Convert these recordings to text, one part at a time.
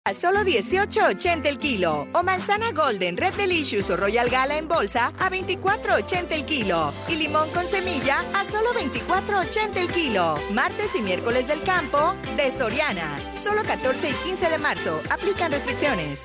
A solo $18.80 el kilo. O manzana Golden, Red Delicious o Royal Gala en bolsa a $24.80 el kilo. Y limón con semilla a solo $24.80 el kilo. Martes y miércoles del campo de Soriana. Solo 14 y 15 de marzo. Aplican restricciones.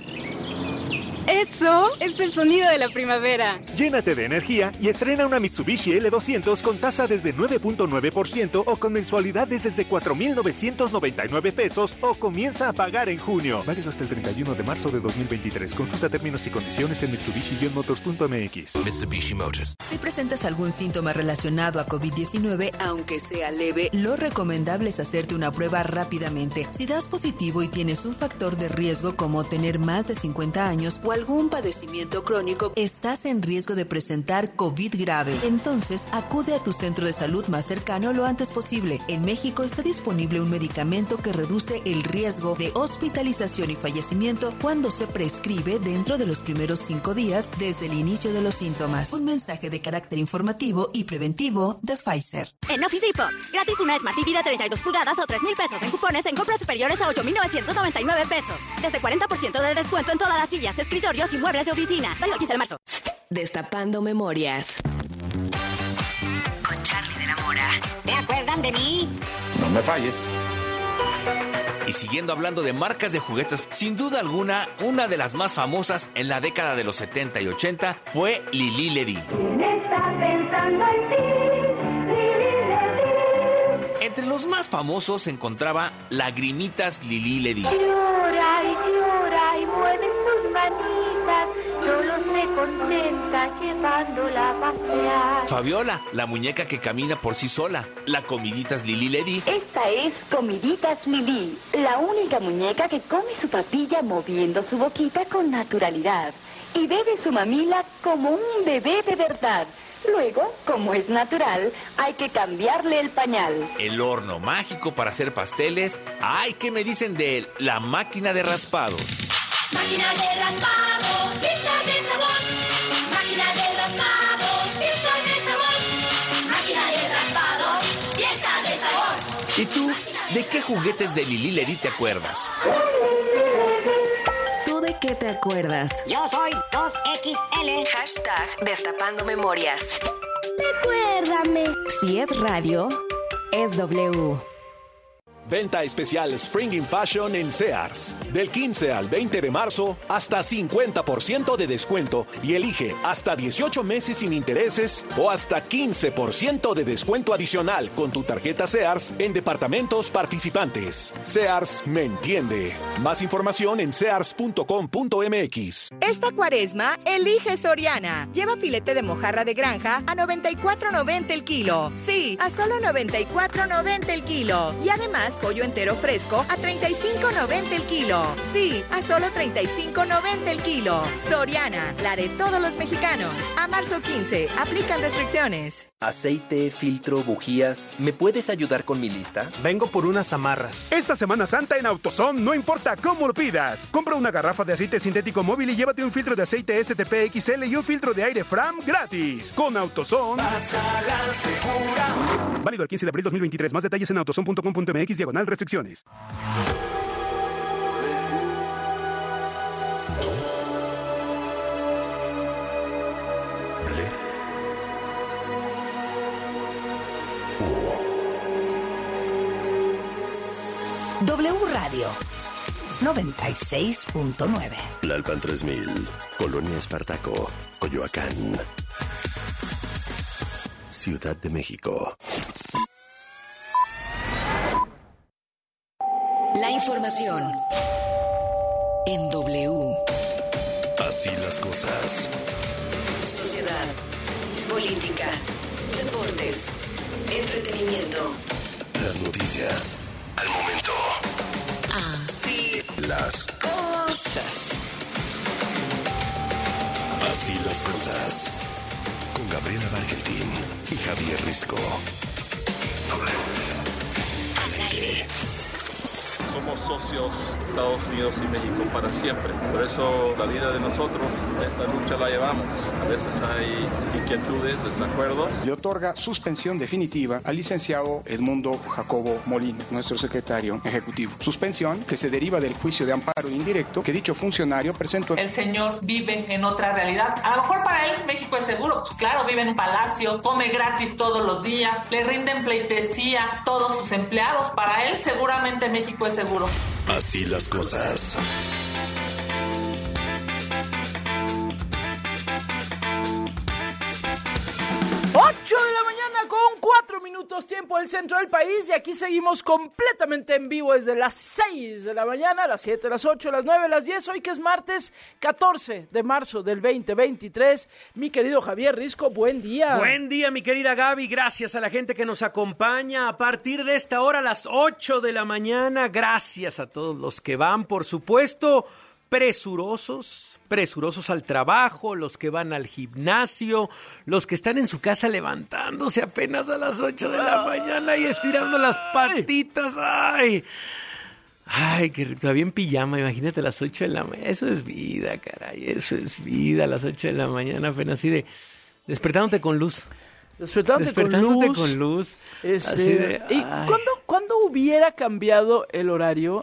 ¡Eso es el sonido de la primavera! Llénate de energía y estrena una Mitsubishi L200 con tasa desde 9.9% o con mensualidades desde 4,999 pesos o comienza a pagar en junio. Válido hasta el 31 de marzo de 2023. Consulta términos y condiciones en Mitsubishi-motors.mx. Mitsubishi Motors. Si presentas algún síntoma relacionado a COVID-19, aunque sea leve, lo recomendable es hacerte una prueba rápidamente. Si das positivo y tienes un factor de riesgo como tener más de 50 años o algún padecimiento crónico, estás en riesgo de presentar COVID grave. Entonces, acude a tu centro de salud más cercano lo antes posible. En México está disponible un medicamento que reduce el riesgo de hospitalización y fallecimiento cuando se prescribe dentro de los primeros 5 días desde el inicio de los síntomas. Un mensaje de carácter informativo y preventivo de Pfizer. En Office Depot, gratis una Smart TV de 32 pulgadas o 3,000 pesos en cupones en compras superiores a 8,999 pesos. Desde 40% de descuento en todas las sillas, escritorios y muebles de oficina. Válido el 15 de marzo. Destapando memorias. Con Charlie de la Mora. ¿Te acuerdan de mí? No me falles. Y siguiendo hablando de marcas de juguetes, sin duda alguna, una de las más famosas en la década de los 70 y 80 fue Lili Ledy. ¿Quién está pensando en ti? Entre los más famosos se encontraba Lagrimitas Lili Ledy. Llora y mueve sus manitas, solo se contenta llevándola a pasear. Fabiola, la muñeca que camina por sí sola. La Comiditas Lili Ledy. Esta es Comiditas Lili, la única muñeca que come su papilla moviendo su boquita con naturalidad y bebe su mamila como un bebé de verdad. Luego, como es natural, hay que cambiarle el pañal. El horno mágico para hacer pasteles. ¡Ay! ¿Qué me dicen de la máquina de raspados? Máquina de raspados, pieza de sabor. Máquina de raspados, pieza de sabor. Máquina de raspados, pieza de sabor. ¿Y tú? ¿De qué juguetes de Lili Ledy te acuerdas? ¿De qué te acuerdas? Yo soy 2XL. Hashtag Destapando Memorias. Recuérdame. Si es radio, es W. Venta especial Spring in Fashion en Sears. Del 15 al 20 de marzo, hasta 50% de descuento y elige hasta 18 meses sin intereses o hasta 15% de descuento adicional con tu tarjeta Sears en departamentos participantes. Sears me entiende. Más información en sears.com.mx. Esta cuaresma, elige Soriana. Lleva filete de mojarra de granja a $94.90 el kilo. Sí, a solo $94.90 el kilo. Y además, pollo entero fresco a $35.90 el kilo. Sí, a solo $35.90 el kilo. Soriana, la de todos los mexicanos. A marzo 15, aplican restricciones. Aceite, filtro, bujías. ¿Me puedes ayudar con mi lista? Vengo por unas amarras. Esta Semana Santa en AutoZone, no importa cómo lo pidas. Compra una garrafa de aceite sintético móvil y llévate un filtro de aceite STP XL y un filtro de aire Fram gratis. Con AutoZone. Pásala segura. Válido el 15 de abril 2023. Más detalles en autozone.com.mx/restricciones. W Radio 96.9. Tlalpan 3000, Colonia Espartaco, Coyoacán, Ciudad de México. La información en W. Así las cosas. Sociedad, política, deportes, entretenimiento. Las noticias al momento. Así las cosas. Así las cosas. Con Gabriela Barquetín y Javier Risco. Al aire. somos socios Estados Unidos y México para siempre. Por eso la vida de nosotros, esta lucha la llevamos. A veces hay inquietudes, desacuerdos. Le otorga suspensión definitiva al licenciado Edmundo Jacobo Molina, nuestro secretario ejecutivo. Suspensión que se deriva del juicio de amparo indirecto que dicho funcionario presentó. El señor vive en otra realidad. A lo mejor para él México es seguro. Pues claro, vive en un palacio, come gratis todos los días, le rinden pleitesía a todos sus empleados. Para él seguramente México es seguro. Así las cosas. 8 de la mañana con 4 minutos tiempo del centro del país y aquí seguimos completamente en vivo desde las 6 de la mañana, las 7, las 8, las 9, las 10, hoy que es martes 14 de marzo del 2023. Mi querido Javier Risco, buen día. Buen día, mi querida Gaby, gracias a la gente que nos acompaña a partir de esta hora, las 8 de la mañana, gracias a todos los que van, por supuesto, presurosos al trabajo, los que van al gimnasio, los que están en su casa levantándose apenas a las 8 de la mañana y estirando las patitas. ¡Ay! Que todavía en pijama, imagínate a las 8 de la mañana. Eso es vida, caray, eso es vida, a las 8 de la mañana, apenas así de despertándote con luz. Despertándote con luz. ¿Y cuándo hubiera cambiado el horario?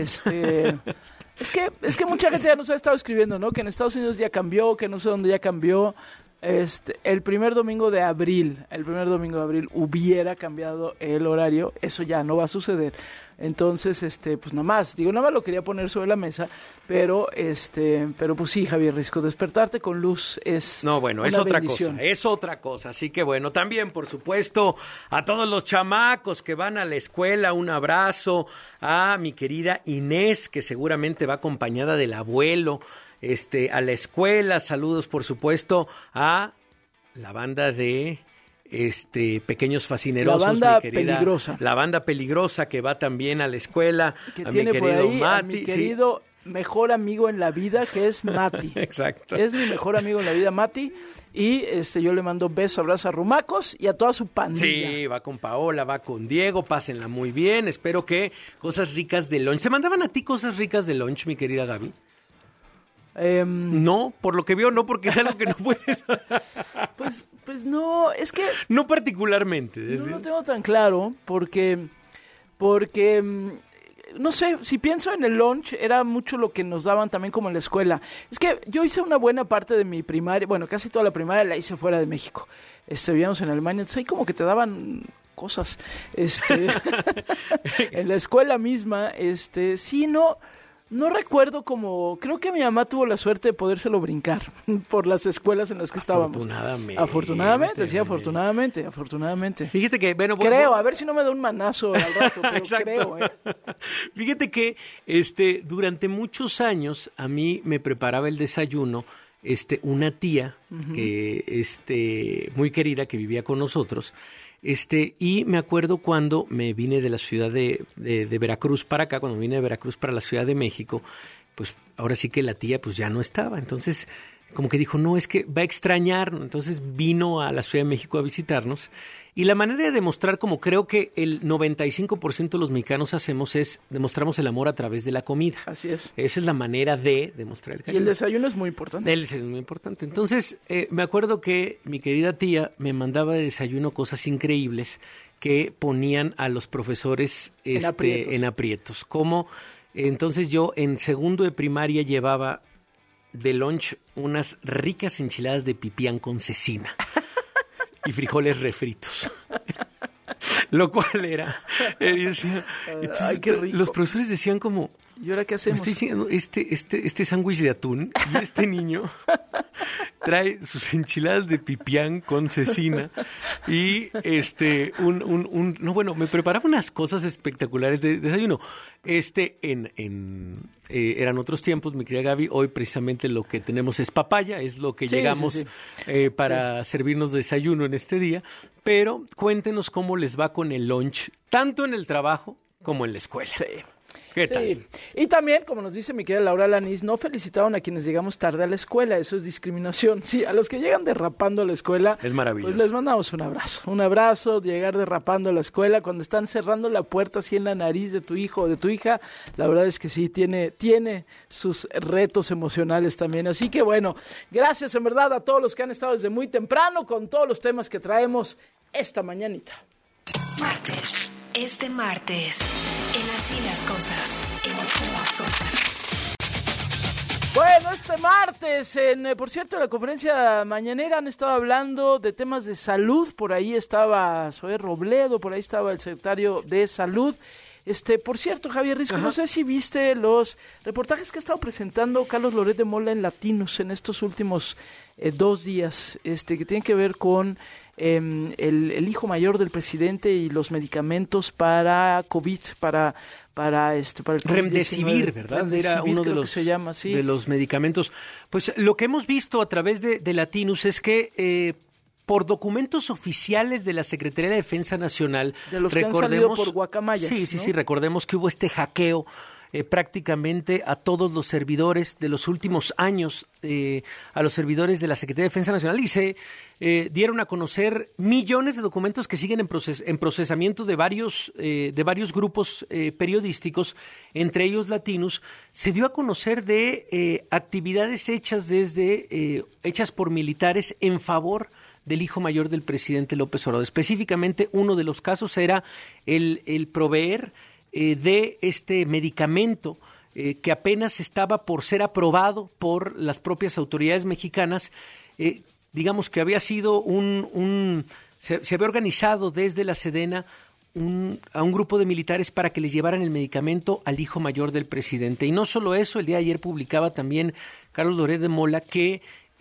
Es que mucha gente ya nos ha estado escribiendo, ¿no? Que en Estados Unidos ya cambió, que no sé dónde ya cambió. El primer domingo de abril hubiera cambiado el horario. Eso ya no va a suceder. Entonces, pues nada más lo quería poner sobre la mesa, pero pues sí, Javier Risco, despertarte con luz es es otra cosa. Así que bueno, también por supuesto a todos los chamacos que van a la escuela, un abrazo a mi querida Inés, que seguramente va acompañada del abuelo, a la escuela. Saludos por supuesto a la banda de Pequeños Fascinerosos, la banda mi querida, peligrosa. La banda peligrosa que va también a la escuela, que a tiene mi querido por ahí Mati, a mi querido mejor amigo en la vida, que es Mati. Exacto. Es mi mejor amigo en la vida, Mati, y yo le mando beso, abrazo a Rumacos y a toda su pandilla. Sí, va con Paola, va con Diego, pásenla muy bien, espero que cosas ricas de lunch. ¿Te mandaban a ti cosas ricas de lunch, mi querida Gaby? No, por lo que veo no, porque es algo que no puedes. Pues no, es que no particularmente. No lo tengo tan claro porque no sé, si pienso en el lunch era mucho lo que nos daban también como en la escuela. Es que yo hice una buena parte de mi primaria, bueno, casi toda la primaria la hice fuera de México. Vivíamos en Alemania, entonces ahí como que te daban cosas. En la escuela misma, sí, no recuerdo creo que mi mamá tuvo la suerte de podérselo brincar por las escuelas en las que estábamos. Afortunadamente. Fíjate que, creo, a ver si no me da un manazo al rato, pero creo. Fíjate que, durante muchos años a mí me preparaba el desayuno, una tía que, muy querida, que vivía con nosotros. Y me acuerdo cuando me vine de la ciudad de Veracruz para acá, cuando vine de Veracruz para la Ciudad de México, pues ahora sí que la tía pues ya no estaba. Entonces, como que dijo, no, es que va a extrañar. Entonces vino a la Ciudad de México a visitarnos. Y la manera de demostrar, como creo que el 95% de los mexicanos hacemos, es demostramos el amor a través de la comida. Así es. Esa es la manera de demostrar el cariño. Y el desayuno es muy importante. El desayuno es muy importante. Entonces, me acuerdo que mi querida tía me mandaba de desayuno cosas increíbles que ponían a los profesores en aprietos. Como, entonces yo en segundo de primaria llevaba de lunch unas ricas enchiladas de pipián con cecina. Y frijoles refritos. Lo cual era. Ay, qué rico. Los profesores decían como, ¿y ahora qué hacemos? Me estoy diciendo, este sándwich de atún y este niño trae sus enchiladas de pipián con cecina y me preparaba unas cosas espectaculares de desayuno. Eran otros tiempos, mi querida Gaby. Hoy precisamente lo que tenemos es papaya, es lo que llegamos para servirnos desayuno en este día. Pero cuéntenos cómo les va con el lunch, tanto en el trabajo como en la escuela. Sí. ¿Qué tal? Sí. Y también, como nos dice mi querida Laura Lanís, no felicitaron a quienes llegamos tarde a la escuela, eso es discriminación. Sí, a los que llegan derrapando a la escuela, es maravilloso. Pues les mandamos un abrazo, llegar derrapando a la escuela cuando están cerrando la puerta así en la nariz de tu hijo o de tu hija, la verdad es que sí, tiene sus retos emocionales también. Así que bueno, gracias en verdad a todos los que han estado desde muy temprano con todos los temas que traemos esta mañanita. Este martes, en Así las Cosas. Bueno, este martes, por cierto, en la conferencia mañanera han estado hablando de temas de salud. Por ahí estaba Zoé Robledo, por ahí estaba el secretario de Salud. Por cierto, Javier Risco, no sé si viste los reportajes que ha estado presentando Carlos Loret de Mola en Latinos en estos últimos 2 días, que tienen que ver con el hijo mayor del presidente y los medicamentos para COVID, para el COVID-19. Remdesivir, ¿verdad? Remdesivir, era uno de los, se llama, sí, de los medicamentos. Pues lo que hemos visto a través de Latinos es que por documentos oficiales de la Secretaría de Defensa Nacional, de los que han salido por guacamayas, sí, recordemos que hubo este hackeo prácticamente a todos los servidores de los últimos años, a los servidores de la Secretaría de Defensa Nacional, y se dieron a conocer millones de documentos que siguen en procesamiento de varios grupos periodísticos, entre ellos Latinos. Se dio a conocer de actividades hechas por militares en favor del hijo mayor del presidente López Obrador. Específicamente, uno de los casos era el proveer de este medicamento que apenas estaba por ser aprobado por las propias autoridades mexicanas. Digamos que había sido se había organizado desde la Sedena a un grupo de militares para que les llevaran el medicamento al hijo mayor del presidente. Y no solo eso, el día de ayer publicaba también Carlos Loret de Mola que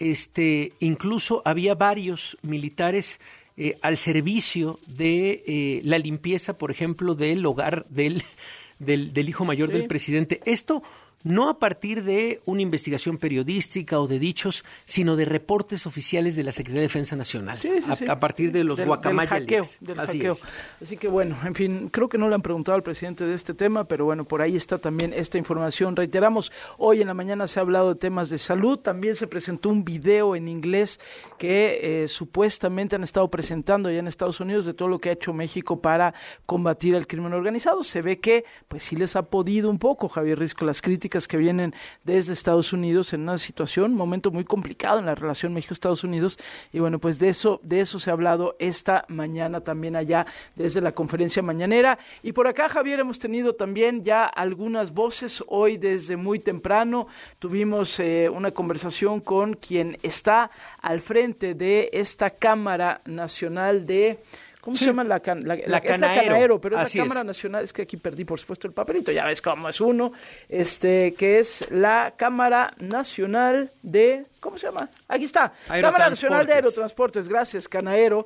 incluso había varios militares al servicio de la limpieza, por ejemplo, del hogar del hijo mayor del presidente. Esto no a partir de una investigación periodística o de dichos, sino de reportes oficiales de la Secretaría de Defensa Nacional, a partir de los guacamayas. Del hackeo. Así que bueno, en fin, creo que no le han preguntado al presidente de este tema, pero bueno, por ahí está también esta información. Reiteramos, hoy en la mañana se ha hablado de temas de salud, también se presentó un video en inglés que supuestamente han estado presentando allá en Estados Unidos de todo lo que ha hecho México para combatir el crimen organizado. Se ve que pues sí les ha podido un poco, Javier Risco, las críticas que vienen desde Estados Unidos en una situación, un momento muy complicado en la relación México-Estados Unidos, y bueno, pues de eso se ha hablado esta mañana también allá desde la conferencia mañanera. Y por acá, Javier, hemos tenido también ya algunas voces. Hoy desde muy temprano tuvimos una conversación con quien está al frente de esta Cámara Nacional de... ¿Cómo se llama? Canaero, pero es la Cámara Nacional, es que aquí perdí por supuesto el papelito, ya ves cómo es uno, que es la Cámara Nacional de, ¿cómo se llama? Aquí está, Cámara Nacional de Aerotransportes, gracias, Canaero,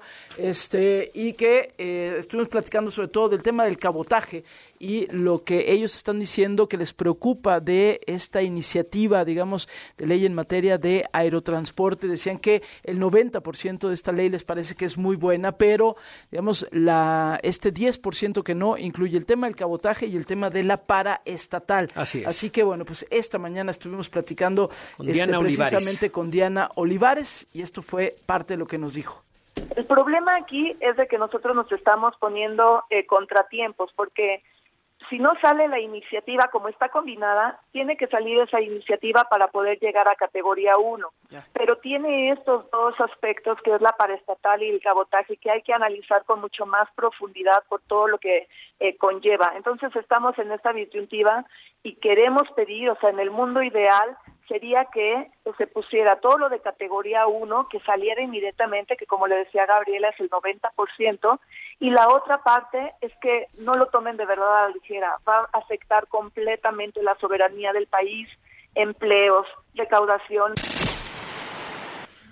y que estuvimos platicando sobre todo del tema del cabotaje y lo que ellos están diciendo que les preocupa de esta iniciativa, digamos, de ley en materia de aerotransporte. Decían que el 90% de esta ley les parece que es muy buena, pero digamos, este 10% que no incluye el tema del cabotaje y el tema de la paraestatal. Así es. Así que bueno, pues esta mañana estuvimos platicando precisamente con Diana Olivares y esto fue parte de lo que nos dijo. El problema aquí es de que nosotros nos estamos poniendo contratiempos, porque si no sale la iniciativa como está combinada, tiene que salir esa iniciativa para poder llegar a categoría 1. Pero tiene estos dos aspectos, que es la paraestatal y el cabotaje, que hay que analizar con mucho más profundidad por todo lo que conlleva. Entonces estamos en esta disyuntiva y queremos pedir, o sea, en el mundo ideal sería que se pusiera todo lo de categoría 1, que saliera inmediatamente, que como le decía Gabriela es el 90%, y la otra parte es que no lo tomen de verdad a la ligera, va a afectar completamente la soberanía del país, empleos, recaudación.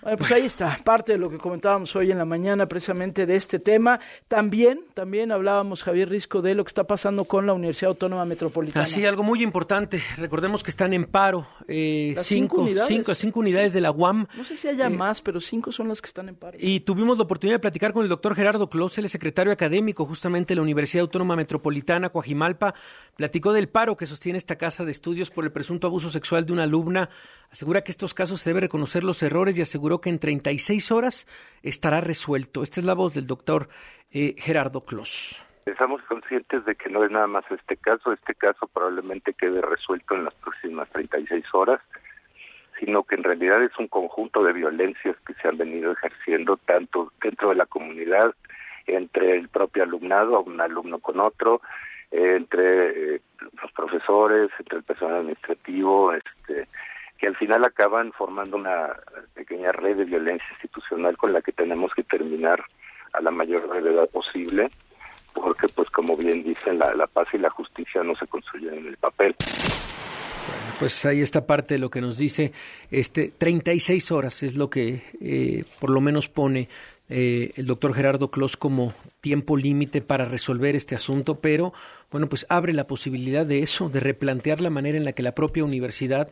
Bueno, pues ahí está, parte de lo que comentábamos hoy en la mañana precisamente de este tema. También hablábamos, Javier Risco, de lo que está pasando con la Universidad Autónoma Metropolitana. Así, algo muy importante. Recordemos que están en paro. Cinco unidades de la UAM. No sé si haya más, pero 5 son las que están en paro. Y tuvimos la oportunidad de platicar con el doctor Gerardo Clos, el secretario académico justamente de la Universidad Autónoma Metropolitana, Coajimalpa. Platicó del paro que sostiene esta casa de estudios por el presunto abuso sexual de una alumna. Asegura que estos casos se debe reconocer los errores y aseguró que en 36 horas estará resuelto. Esta es la voz del doctor Gerardo Clos. Estamos conscientes de que no es nada más este caso probablemente quede resuelto en las próximas 36 horas, sino que en realidad es un conjunto de violencias que se han venido ejerciendo tanto dentro de la comunidad, entre el propio alumnado, un alumno con otro, entre los profesores, entre el personal administrativo, que al final acaban formando una pequeña red de violencia institucional con la que tenemos que terminar a la mayor brevedad posible, porque pues como bien dicen, la paz y la justicia no se construyen en el papel. Bueno, pues ahí está parte de lo que nos dice 36 horas es lo que por lo menos pone el doctor Gerardo Clos como tiempo límite para resolver este asunto, pero bueno, pues abre la posibilidad de eso, de replantear la manera en la que la propia universidad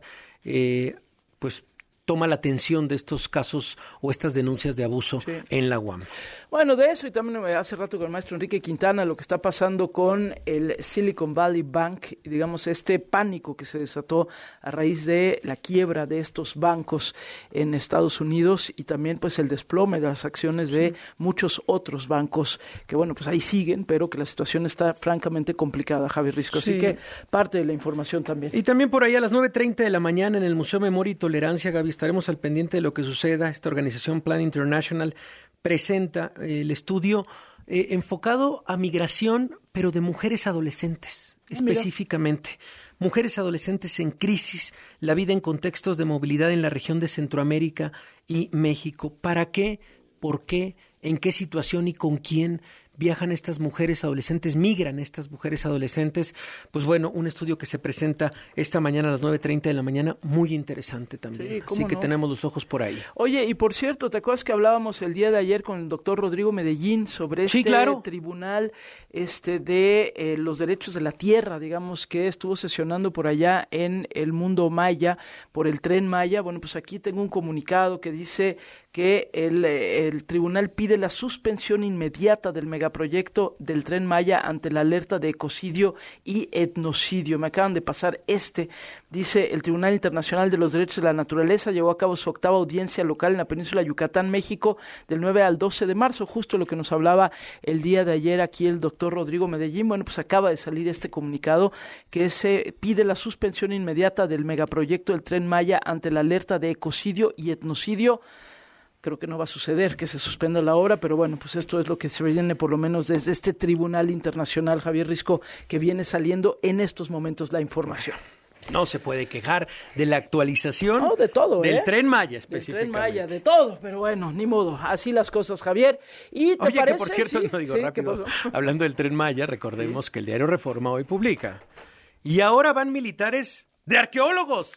pues toma la atención de estos casos o estas denuncias de abuso en la UAM. Bueno, de eso y también hace rato con el maestro Enrique Quintana, lo que está pasando con el Silicon Valley Bank, digamos este pánico que se desató a raíz de la quiebra de estos bancos en Estados Unidos y también pues el desplome de las acciones de muchos otros bancos que bueno, pues ahí siguen, pero que la situación está francamente complicada, Javier Risco. Así que parte de la información también. Y también por ahí a las 9:30 de la mañana en el Museo Memoria y Tolerancia, Gaby, estaremos al pendiente de lo que suceda. Esta organización Plan International presenta el estudio enfocado a migración, pero de mujeres adolescentes, específicamente. Mujeres adolescentes en crisis, la vida en contextos de movilidad en la región de Centroamérica y México. ¿Para qué? ¿Por qué? ¿En qué situación y con quién viajan estas mujeres adolescentes, migran estas mujeres adolescentes? Pues bueno, un estudio que se presenta esta mañana a las 9:30 de la mañana, muy interesante también. Así que tenemos los ojos por ahí. Oye, y por cierto, ¿te acuerdas que hablábamos el día de ayer con el doctor Rodrigo Medellín sobre tribunal de los derechos de la tierra, digamos, que estuvo sesionando por allá en el mundo maya, por el Tren Maya? Bueno, pues aquí tengo un comunicado que dice que el tribunal pide la suspensión inmediata del megaproyecto del Tren Maya ante la alerta de ecocidio y etnocidio. Me acaban de pasar dice el Tribunal Internacional de los Derechos de la Naturaleza llevó a cabo su 8ª audiencia local en la península de Yucatán, México, del 9 al 12 de marzo, justo lo que nos hablaba el día de ayer aquí el doctor Rodrigo Medellín. Bueno, pues acaba de salir este comunicado que se pide la suspensión inmediata del megaproyecto del Tren Maya ante la alerta de ecocidio y etnocidio. Creo que no va a suceder que se suspenda la obra, pero bueno, pues esto es lo que se viene por lo menos desde este tribunal internacional, Javier Risco, que viene saliendo en estos momentos la información. No se puede quejar de la actualización de todo, del Tren Maya específicamente. Del Tren Maya, de todo, pero bueno, ni modo, así las cosas, Javier. ¿Y te parece? Que por cierto, rápido, hablando del Tren Maya, recordemos que el diario Reforma hoy publica, y ahora van militares de arqueólogos.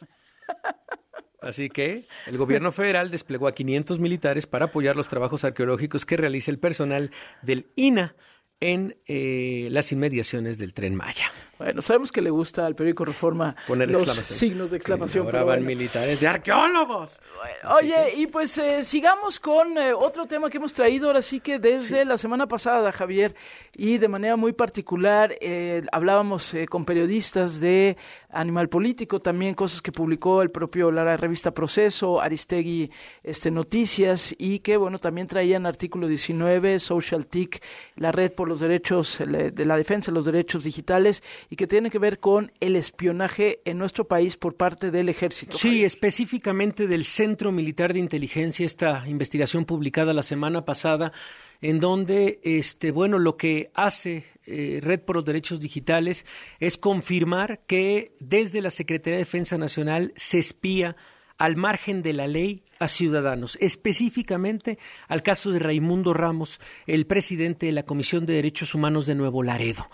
Así que el gobierno federal desplegó a 500 militares para apoyar los trabajos arqueológicos que realiza el personal del INAH en las inmediaciones del Tren Maya. Bueno, sabemos que le gusta al periódico Reforma poner los signos de exclamación. Ahora van militares de arqueólogos. Oye, y pues sigamos con otro tema que hemos traído ahora sí que desde la semana pasada, Javier, y de manera muy particular hablábamos con periodistas de Animal Político, también cosas que publicó la revista Proceso, Aristegui Noticias, y que bueno, también traían artículo 19, Social TIC, la red por los derechos, de la defensa de los derechos digitales, y que tiene que ver con el espionaje en nuestro país por parte del ejército. Sí, específicamente del Centro Militar de Inteligencia, esta investigación publicada la semana pasada, en donde lo que hace Red por los Derechos Digitales es confirmar que desde la Secretaría de Defensa Nacional se espía al margen de la ley a ciudadanos, específicamente al caso de Raimundo Ramos, el presidente de la Comisión de Derechos Humanos de Nuevo Laredo.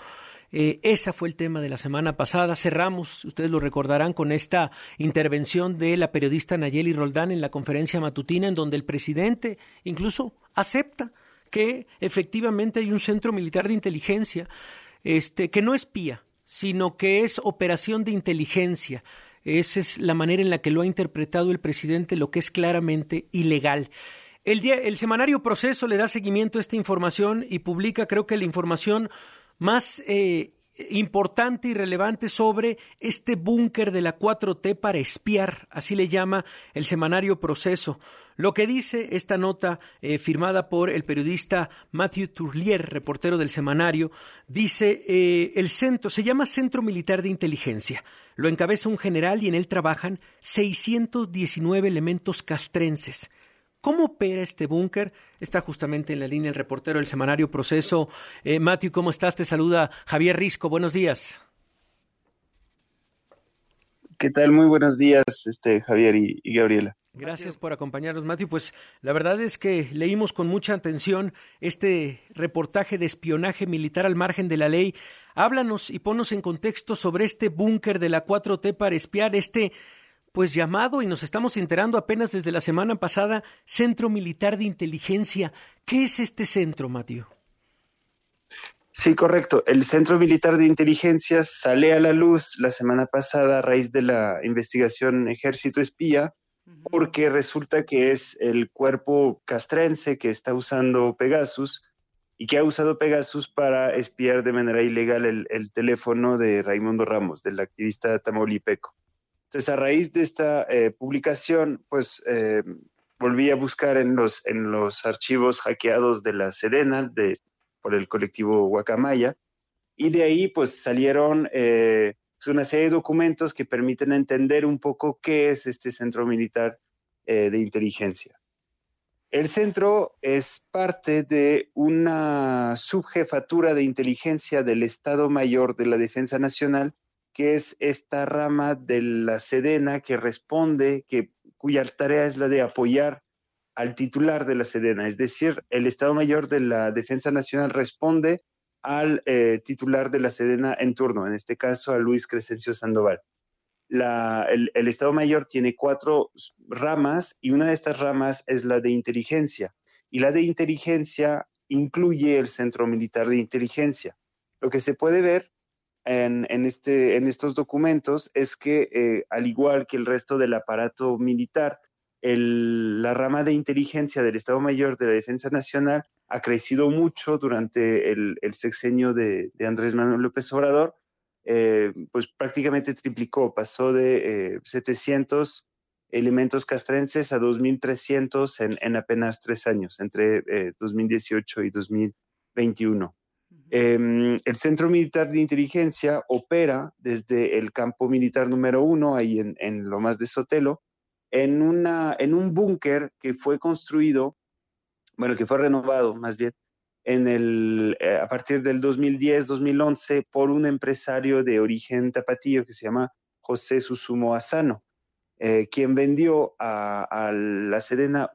Ese fue el tema de la semana pasada. Cerramos, ustedes lo recordarán, con esta intervención de la periodista Nayeli Roldán en la conferencia matutina, en donde el presidente incluso acepta que efectivamente hay un centro militar de inteligencia que no espía, sino que es operación de inteligencia. Esa es la manera en la que lo ha interpretado el presidente, lo que es claramente ilegal. El semanario Proceso le da seguimiento a esta información y publica, creo que la información más importante y relevante sobre este búnker de la 4T para espiar, así le llama el semanario Proceso. Lo que dice esta nota firmada por el periodista Mathieu Tourlier, reportero del semanario, dice el centro se llama Centro Militar de Inteligencia. Lo encabeza un general y en él trabajan 619 elementos castrenses. ¿Cómo opera este búnker? Está justamente en la línea el reportero del semanario Proceso. Matthew, ¿cómo estás? Te saluda Javier Risco. Buenos días. ¿Qué tal? Muy buenos días, Javier y Gabriela. Gracias por acompañarnos, Matthew. Pues la verdad es que leímos con mucha atención este reportaje de espionaje militar al margen de la ley. Háblanos y ponnos en contexto sobre este búnker de la 4T para espiar, pues llamado, y nos estamos enterando apenas desde la semana pasada, Centro Militar de Inteligencia. ¿Qué es este centro, Matthew? Sí, correcto. El Centro Militar de Inteligencia sale a la luz la semana pasada a raíz de la investigación Ejército Espía, porque resulta que es el cuerpo castrense que está usando Pegasus y que ha usado Pegasus para espiar de manera ilegal el teléfono de Raimundo Ramos, del activista tamaulipeco. Entonces, a raíz de esta publicación, pues volví a buscar en los archivos hackeados de la Sedena, por el colectivo Guacamaya, y de ahí pues salieron una serie de documentos que permiten entender un poco qué es este Centro Militar de Inteligencia. El centro es parte de una subjefatura de inteligencia del Estado Mayor de la Defensa Nacional, que es esta rama de la Sedena que responde, cuya tarea es la de apoyar al titular de la Sedena, es decir, el Estado Mayor de la Defensa Nacional responde al titular de la Sedena en turno, en este caso a Luis Crescencio Sandoval. El Estado Mayor tiene 4 ramas y una de estas ramas es la de inteligencia, y la de inteligencia incluye el Centro Militar de Inteligencia. Lo que se puede ver en estos documentos es que, al igual que el resto del aparato militar, la rama de inteligencia del Estado Mayor de la Defensa Nacional ha crecido mucho durante el sexenio de Andrés Manuel López Obrador, pues prácticamente triplicó, pasó de 700 elementos castrenses a 2.300 en apenas 3 años, entre 2018 y 2021. El Centro Militar de Inteligencia opera desde el campo militar número 1, ahí en Lomas de Sotelo, en un búnker que fue construido, que fue renovado más bien, a partir del 2010-2011 por un empresario de origen tapatío que se llama José Susumo Asano, quien vendió a la Sedena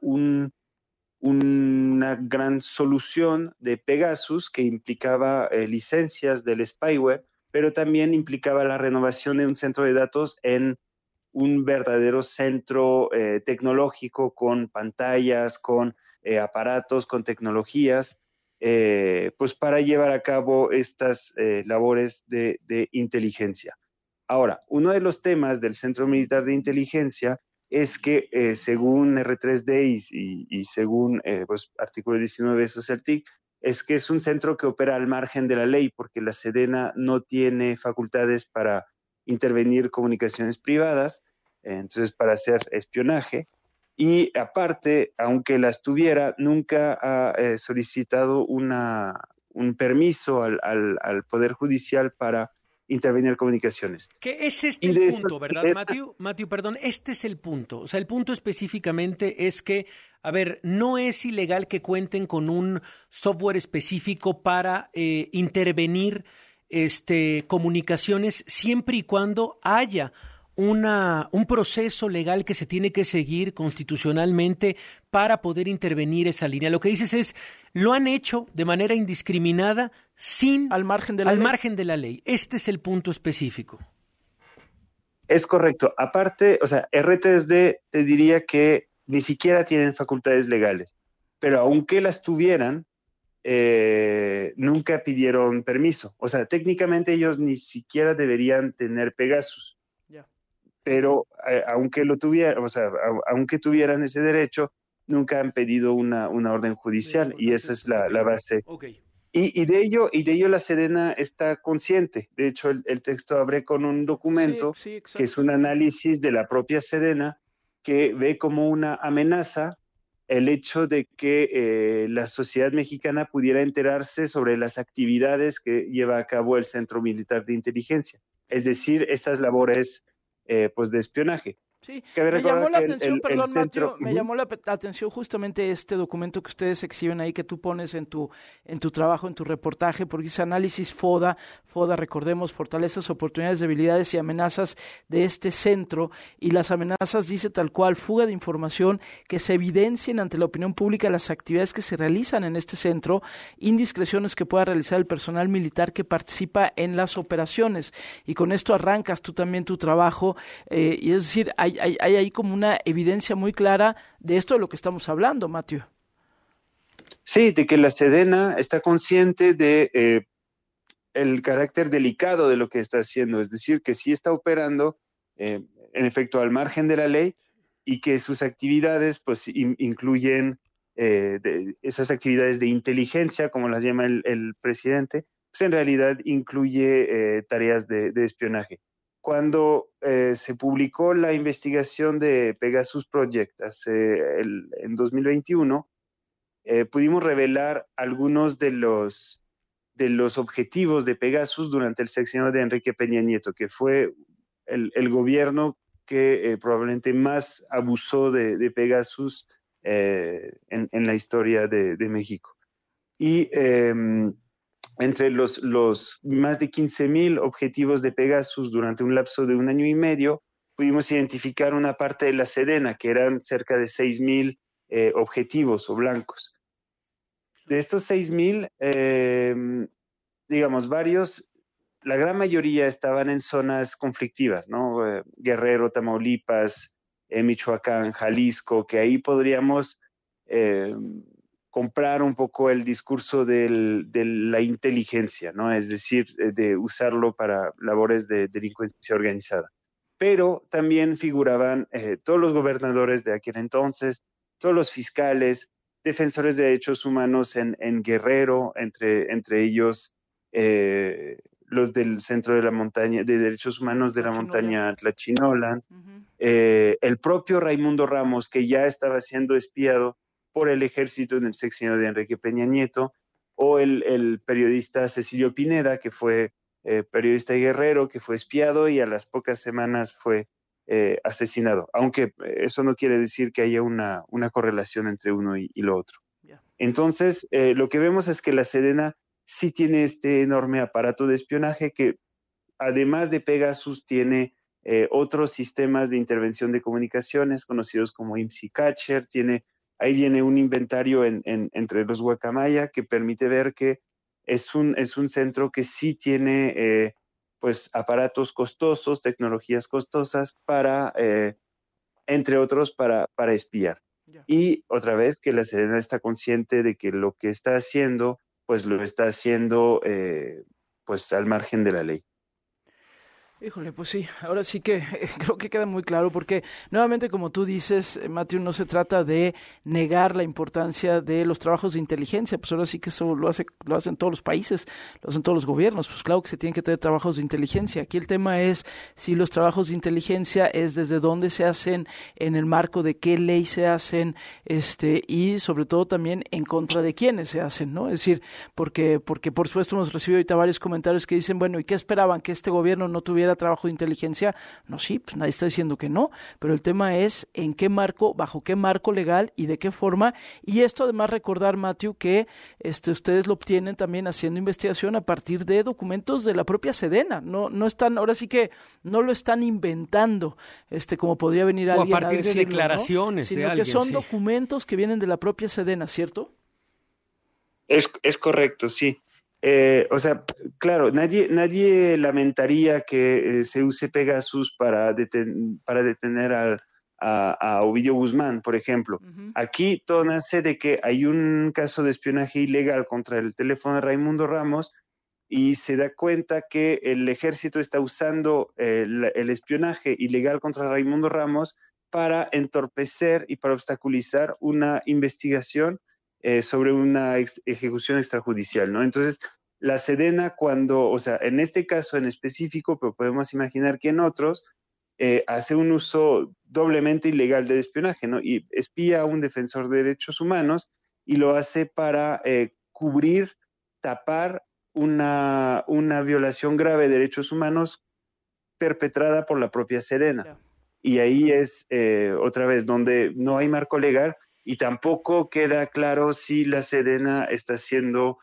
una gran solución de Pegasus que implicaba licencias del spyware, pero también implicaba la renovación de un centro de datos en un verdadero centro tecnológico con pantallas, con aparatos, con tecnologías, pues para llevar a cabo estas labores de inteligencia. Ahora, uno de los temas del Centro Militar de Inteligencia es que según R3D y según pues, artículo 19 de Socialtic, es que es un centro que opera al margen de la ley, porque la Sedena no tiene facultades para intervenir comunicaciones privadas, entonces para hacer espionaje, y aparte, aunque las tuviera, nunca ha solicitado un permiso al Poder Judicial para intervenir comunicaciones. Que es el punto, ¿verdad, Matthew, perdón, este es el punto. O sea, el punto específicamente es que, no es ilegal que cuenten con un software específico para intervenir comunicaciones siempre y cuando haya un proceso legal que se tiene que seguir constitucionalmente para poder intervenir esa línea. Lo que dices es, lo han hecho de manera indiscriminada al margen de la ley. Este es el punto específico. Es correcto. Aparte, o sea, RTSD te diría que ni siquiera tienen facultades legales, pero aunque las tuvieran, nunca pidieron permiso. O sea, técnicamente ellos ni siquiera deberían tener Pegasus. Pero aunque lo tuvieran, o sea, aunque tuvieran ese derecho, nunca han pedido una orden judicial, y esa es la base. Y de ello la Sedena está consciente. De hecho, el texto abre con un documento que es un análisis de la propia Sedena, que ve como una amenaza el hecho de que la sociedad mexicana pudiera enterarse sobre las actividades que lleva a cabo el Centro Militar de Inteligencia, es decir, estas labores pues de espionaje. Sí, me llamó la atención, perdón, Matthew, me llamó la atención justamente este documento que ustedes exhiben ahí, que tú pones en tu trabajo, en tu reportaje, porque dice análisis FODA, recordemos, fortalezas, oportunidades, debilidades y amenazas de este centro, y las amenazas dice tal cual, fuga de información, que se evidencien ante la opinión pública las actividades que se realizan en este centro, indiscreciones que pueda realizar el personal militar que participa en las operaciones, y con esto arrancas tú también tu trabajo, y es decir, hay ahí como una evidencia muy clara de esto de lo que estamos hablando, Matthew. Sí, de que la Sedena está consciente de el carácter delicado de lo que está haciendo, es decir, que sí está operando en efecto al margen de la ley, y que sus actividades pues incluyen esas actividades de inteligencia, como las llama el presidente, pues en realidad incluye tareas de espionaje. Cuando se publicó la investigación de Pegasus Project en 2021, pudimos revelar algunos de los objetivos de Pegasus durante el sexenio de Enrique Peña Nieto, que fue el gobierno que probablemente más abusó de Pegasus en la historia de México. Y entre los más de 15,000 objetivos de Pegasus durante un lapso de 1 año y medio, pudimos identificar una parte de la Sedena, que eran cerca de 6,000 objetivos o blancos. De estos 6,000, digamos, varios, la gran mayoría estaban en zonas conflictivas, ¿no? Guerrero, Tamaulipas, Michoacán, Jalisco, que ahí podríamos comprar un poco el discurso de la inteligencia, ¿no? Es decir, de usarlo para labores de delincuencia organizada. Pero también figuraban todos los gobernadores de aquel entonces, todos los fiscales, defensores de derechos humanos en Guerrero, entre ellos los del Centro de la Montaña, de Derechos Humanos de la Montaña Tlachinolan, el propio Raimundo Ramos, que ya estaba siendo espiado por el ejército en el sexenio de Enrique Peña Nieto, o el periodista Cecilio Pineda, que fue periodista de Guerrero, que fue espiado y a las pocas semanas fue asesinado, aunque eso no quiere decir que haya una correlación entre uno y lo otro. Entonces, lo que vemos es que la Sedena sí tiene este enorme aparato de espionaje que, además de Pegasus, tiene otros sistemas de intervención de comunicaciones conocidos como IMSI-Catcher, ahí viene un inventario entre los Guacamaya que permite ver que es un centro que sí tiene pues aparatos costosos, tecnologías costosas para, entre otros, para espiar. Y otra vez que la Sedena está consciente de que lo que está haciendo, pues lo está haciendo pues al margen de la ley. Híjole, pues sí, ahora sí que creo que queda muy claro, porque nuevamente, como tú dices, Matthew, no se trata de negar la importancia de los trabajos de inteligencia, pues ahora sí que eso lo hacen todos los países, lo hacen todos los gobiernos, pues claro que se tienen que tener trabajos de inteligencia. Aquí el tema es si los trabajos de inteligencia es desde dónde se hacen, en el marco de qué ley se hacen, y sobre todo también en contra de quiénes se hacen, ¿no? Es decir, porque por supuesto hemos recibido ahorita varios comentarios que dicen, bueno, ¿y qué esperaban? ¿Que este gobierno no tuviera trabajo de inteligencia? No, sí, pues nadie está diciendo que no, pero el tema es en qué marco, bajo qué marco legal y de qué forma, y esto además recordar, Matthew, que ustedes lo obtienen también haciendo investigación a partir de documentos de la propia Sedena, no están, ahora sí que no lo están inventando, como podría venir alguien a decirlo, a partir de declaraciones, ¿no? Sino de alguien, que son sí, documentos que vienen de la propia Sedena, ¿cierto? Es correcto, sí. O sea, claro, nadie lamentaría que se use Pegasus para detener a Ovidio Guzmán, por ejemplo. Uh-huh. Aquí todo nace de que hay un caso de espionaje ilegal contra el teléfono de Raimundo Ramos y se da cuenta que el ejército está usando el espionaje ilegal contra Raimundo Ramos para entorpecer y para obstaculizar una investigación sobre una ejecución extrajudicial, ¿no? Entonces, la Sedena o sea, en este caso en específico, pero podemos imaginar que en otros, hace un uso doblemente ilegal del espionaje, ¿no? Y espía a un defensor de derechos humanos y lo hace para tapar una violación grave de derechos humanos perpetrada por la propia Sedena. Yeah. Y ahí es, otra vez, donde no hay marco legal y tampoco queda claro si la Sedena está siendo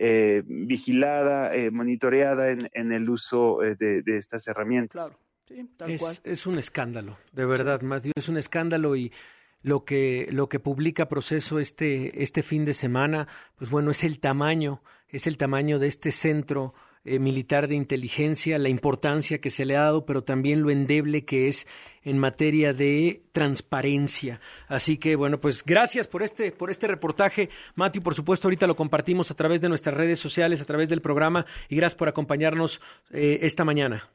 vigilada, monitoreada en el uso de estas herramientas. Claro. Sí, tal cual. Es un escándalo, de verdad, Matthew, es un escándalo y lo que publica Proceso este fin de semana, pues bueno, es el tamaño de este centro militar de inteligencia, la importancia que se le ha dado, pero también lo endeble que es en materia de transparencia. Así que, bueno, pues gracias por este reportaje, Matthew. Por supuesto, ahorita lo compartimos a través de nuestras redes sociales, a través del programa, y gracias por acompañarnos esta mañana.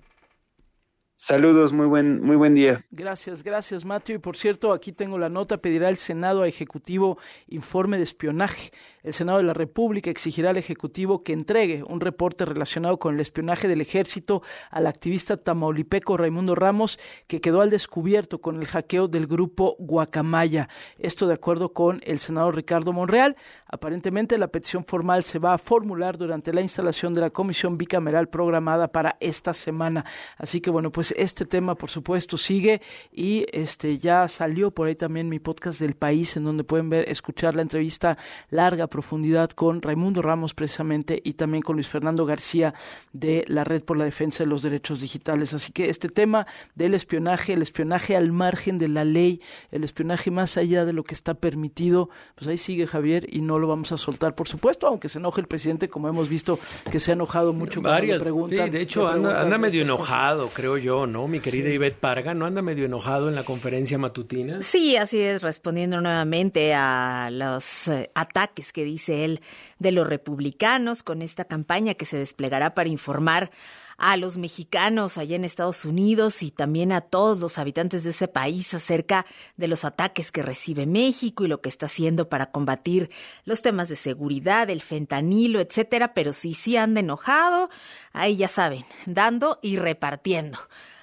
Saludos, muy buen día. Gracias, Matthew. Y por cierto, aquí tengo la nota, pedirá el Senado a Ejecutivo informe de espionaje. El Senado de la República exigirá al Ejecutivo que entregue un reporte relacionado con el espionaje del Ejército al activista tamaulipeco Raimundo Ramos, que quedó al descubierto con el hackeo del grupo Guacamaya. Esto de acuerdo con el senador Ricardo Monreal. Aparentemente la petición formal se va a formular durante la instalación de la comisión bicameral programada para esta semana. Así que bueno, pues este tema por supuesto sigue y ya salió por ahí también mi podcast del País, en donde pueden escuchar la entrevista larga profundidad con Raimundo Ramos precisamente y también con Luis Fernando García de la Red por la Defensa de los Derechos Digitales. Así que este tema del espionaje, el espionaje al margen de la ley, el espionaje más allá de lo que está permitido, pues ahí sigue, Javier, y no lo vamos a soltar, por supuesto, aunque se enoje el presidente, como hemos visto que se ha enojado mucho cuando le preguntan. Sí, de hecho anda medio enojado, creo yo, ¿no? Mi querida Ivette Parga, ¿no anda medio enojado en la conferencia matutina? Sí, así es, respondiendo nuevamente a los ataques que dice él de los republicanos con esta campaña que se desplegará para informar a los mexicanos allá en Estados Unidos y también a todos los habitantes de ese país acerca de los ataques que recibe México y lo que está haciendo para combatir los temas de seguridad, el fentanilo, etcétera, pero sí anda enojado, ahí ya saben, dando y repartiendo.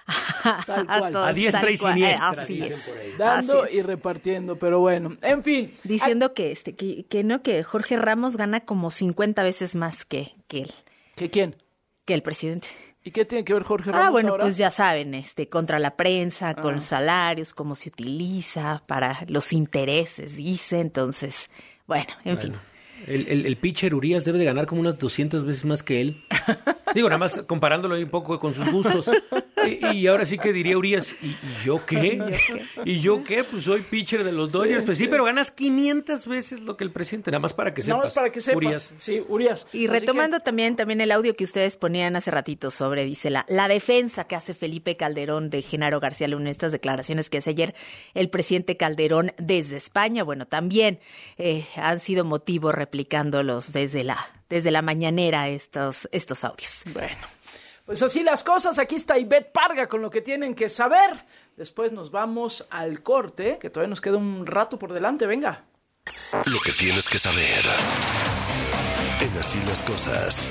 Tal cual. A diestra y siniestra. Así es. Dando y repartiendo, pero bueno, en fin. Diciendo que Jorge Ramos gana como 50 veces más que él. ¿Que quién? Que el presidente. ¿Y qué tiene que ver Jorge Ramos bueno, ahora? Pues ya saben, contra la prensa, con los salarios, cómo se utiliza para los intereses, dice. Entonces, bueno, en fin. El pitcher Urias debe de ganar como unas 200 veces más que él. Digo, nada más comparándolo un poco con sus gustos. Y ahora sí que diría Urias, ¿y yo qué? ¿Y yo qué? Pues soy pitcher de los Dodgers. Pues sí, pero ganas 500 veces lo que el presidente. Nada más para que sepas. Nada más para que sepas. Urias. Sí, Urias. Y retomando también el audio que ustedes ponían hace ratito sobre, dice, la defensa que hace Felipe Calderón de Genaro García Luna, estas declaraciones que hace ayer el presidente Calderón desde España. Bueno, también han sido motivo replicándolos desde la mañanera estos audios. Bueno, pues así las cosas. Aquí está Ivette Parga con lo que tienen que saber. Después nos vamos al corte, que todavía nos queda un rato por delante. Venga. Lo que tienes que saber. En Así las Cosas.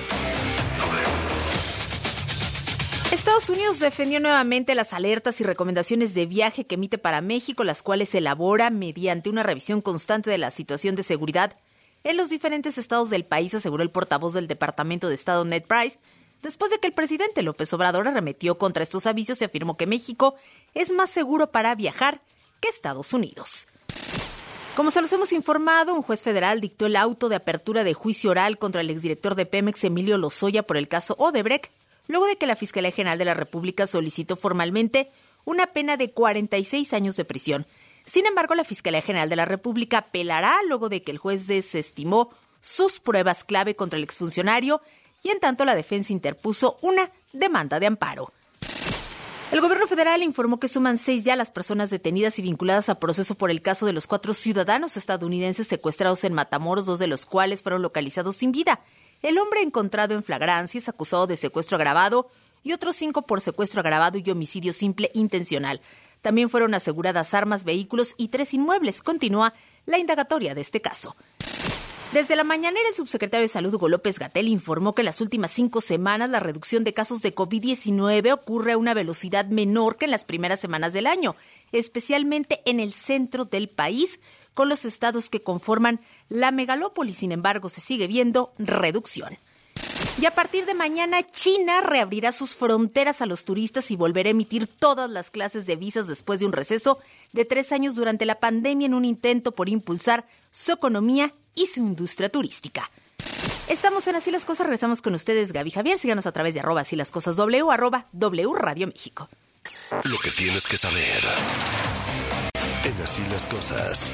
Estados Unidos defendió nuevamente las alertas y recomendaciones de viaje que emite para México, las cuales se elabora mediante una revisión constante de la situación de seguridad en los diferentes estados del país, aseguró el portavoz del Departamento de Estado, Ned Price, después de que el presidente López Obrador arremetió contra estos avisos y afirmó que México es más seguro para viajar que Estados Unidos. Como se los hemos informado, un juez federal dictó el auto de apertura de juicio oral contra el exdirector de Pemex, Emilio Lozoya, por el caso Odebrecht, luego de que la Fiscalía General de la República solicitó formalmente una pena de 46 años de prisión. Sin embargo, la Fiscalía General de la República apelará luego de que el juez desestimó sus pruebas clave contra el exfuncionario y en tanto la defensa interpuso una demanda de amparo. El gobierno federal informó que suman 6 ya las personas detenidas y vinculadas a proceso por el caso de los 4 ciudadanos estadounidenses secuestrados en Matamoros, 2 de los cuales fueron localizados sin vida. El hombre encontrado en flagrancia es acusado de secuestro agravado y otros 5 por secuestro agravado y homicidio simple intencional. También fueron aseguradas armas, vehículos y 3 inmuebles. Continúa la indagatoria de este caso. Desde la mañanera, el subsecretario de Salud, Hugo López-Gatell, informó que en las últimas 5 semanas la reducción de casos de COVID-19 ocurre a una velocidad menor que en las primeras semanas del año, especialmente en el centro del país, con los estados que conforman la megalópolis. Sin embargo, se sigue viendo reducción. Y a partir de mañana, China reabrirá sus fronteras a los turistas y volverá a emitir todas las clases de visas después de un receso de 3 años durante la pandemia en un intento por impulsar su economía y su industria turística. Estamos en Así las Cosas, regresamos con ustedes, Gaby Javier. Síganos a través de @asílascosasw, @W Radio México. Lo que tienes que saber en Así las Cosas.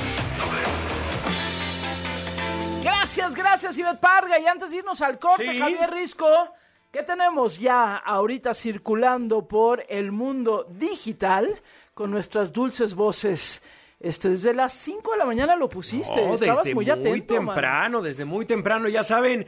Gracias, Ivette Parga. Y antes de irnos al corte, sí, Javier Risco, ¿qué tenemos ya ahorita circulando por el mundo digital con nuestras dulces voces? Desde las 5 de la mañana lo pusiste. No, estabas desde muy atento, desde muy temprano. Ya saben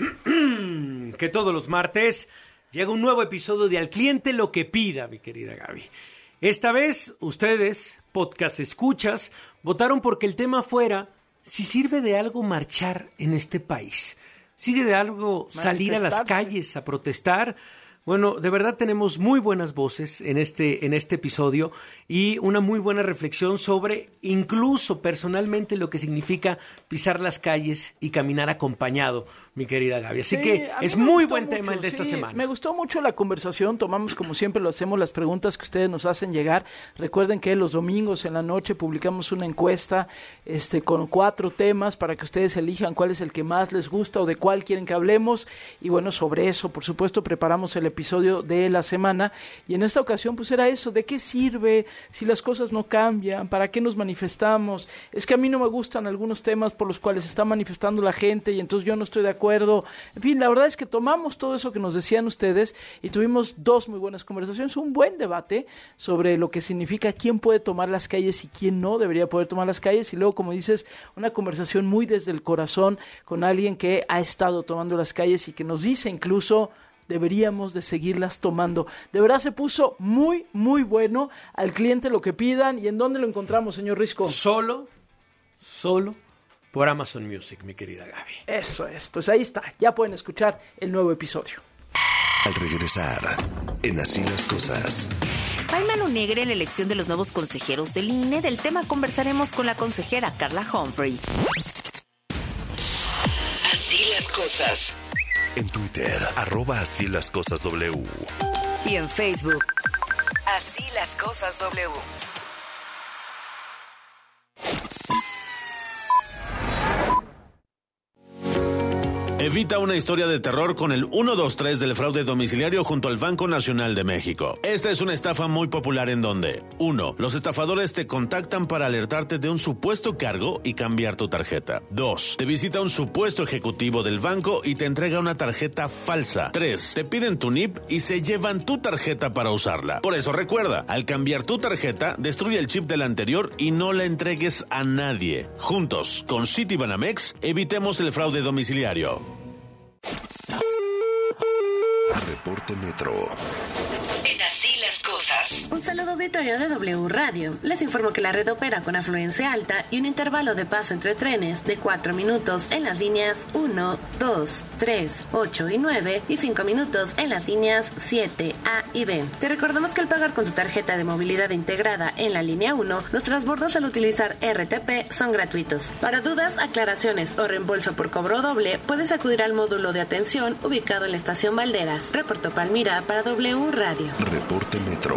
que todos los martes llega un nuevo episodio de Al Cliente lo que pida, mi querida Gaby. Esta vez, ustedes, podcast escuchas, votaron porque el tema fuera si sirve de algo marchar en este país. ¿Sirve de algo salir a las calles a protestar? Bueno, de verdad tenemos muy buenas voces en este episodio y una muy buena reflexión sobre incluso personalmente lo que significa pisar las calles y caminar acompañado, mi querida Gaby. Así que es muy buen tema el de esta semana. Me gustó mucho la conversación. Tomamos, como siempre lo hacemos, las preguntas que ustedes nos hacen llegar. Recuerden que los domingos en la noche publicamos una encuesta con 4 temas para que ustedes elijan cuál es el que más les gusta o de cuál quieren que hablemos. Y bueno, sobre eso, por supuesto, preparamos el episodio de la semana. Y en esta ocasión, pues era eso: ¿de qué sirve si las cosas no cambian? ¿Para qué nos manifestamos? Es que a mí no me gustan algunos temas por los cuales se está manifestando la gente y entonces yo no estoy de acuerdo. En fin, la verdad es que tomamos todo eso que nos decían ustedes y tuvimos 2 muy buenas conversaciones, un buen debate sobre lo que significa quién puede tomar las calles y quién no debería poder tomar las calles, y luego, como dices, una conversación muy desde el corazón con alguien que ha estado tomando las calles y que nos dice incluso deberíamos de seguirlas tomando. De verdad se puso muy, muy bueno. Al Cliente lo que pidan. ¿Y en dónde lo encontramos, señor Risco? Solo por Amazon Music, mi querida Gaby. Eso es, pues ahí está. Ya pueden escuchar el nuevo episodio. Al regresar, en Así las Cosas. Hay mano negra en la elección de los nuevos consejeros del INE. Del tema conversaremos con la consejera Carla Humphrey. Así las cosas. En Twitter, @Así las Cosas W. Y en Facebook, Así las Cosas W. Evita una historia de terror con el 123 del fraude domiciliario junto al Banco Nacional de México. Esta es una estafa muy popular en donde 1. Los estafadores te contactan para alertarte de un supuesto cargo y cambiar tu tarjeta. 2. Te visita un supuesto ejecutivo del banco y te entrega una tarjeta falsa. 3. Te piden tu NIP y se llevan tu tarjeta para usarla. Por eso recuerda, al cambiar tu tarjeta, destruye el chip de la anterior y no la entregues a nadie. Juntos, con Citibanamex, evitemos el fraude domiciliario. Reporte Metro. En Así las Cosas. Un saludo auditorio de W Radio. Les informo que la red opera con afluencia alta y un intervalo de paso entre trenes de 4 minutos en las líneas 1, 2, 3, 8 y 9 y 5 minutos en las líneas 7, A y B. Te recordamos que al pagar con tu tarjeta de movilidad integrada en la línea 1, los transbordos al utilizar RTP son gratuitos. Para dudas, aclaraciones o reembolso por cobro doble, puedes acudir al módulo de atención ubicado en la estación Valderas. Reportó Palmira para W Radio. Reporte Metro.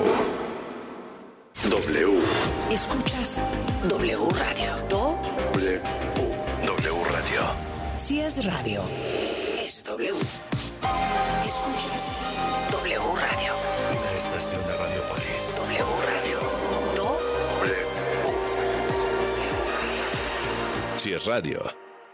W. Escuchas W Radio. W. W Radio. Si es radio, es W. Escuchas W Radio. Una estación de Radiopolis. W Radio. W. Si es radio,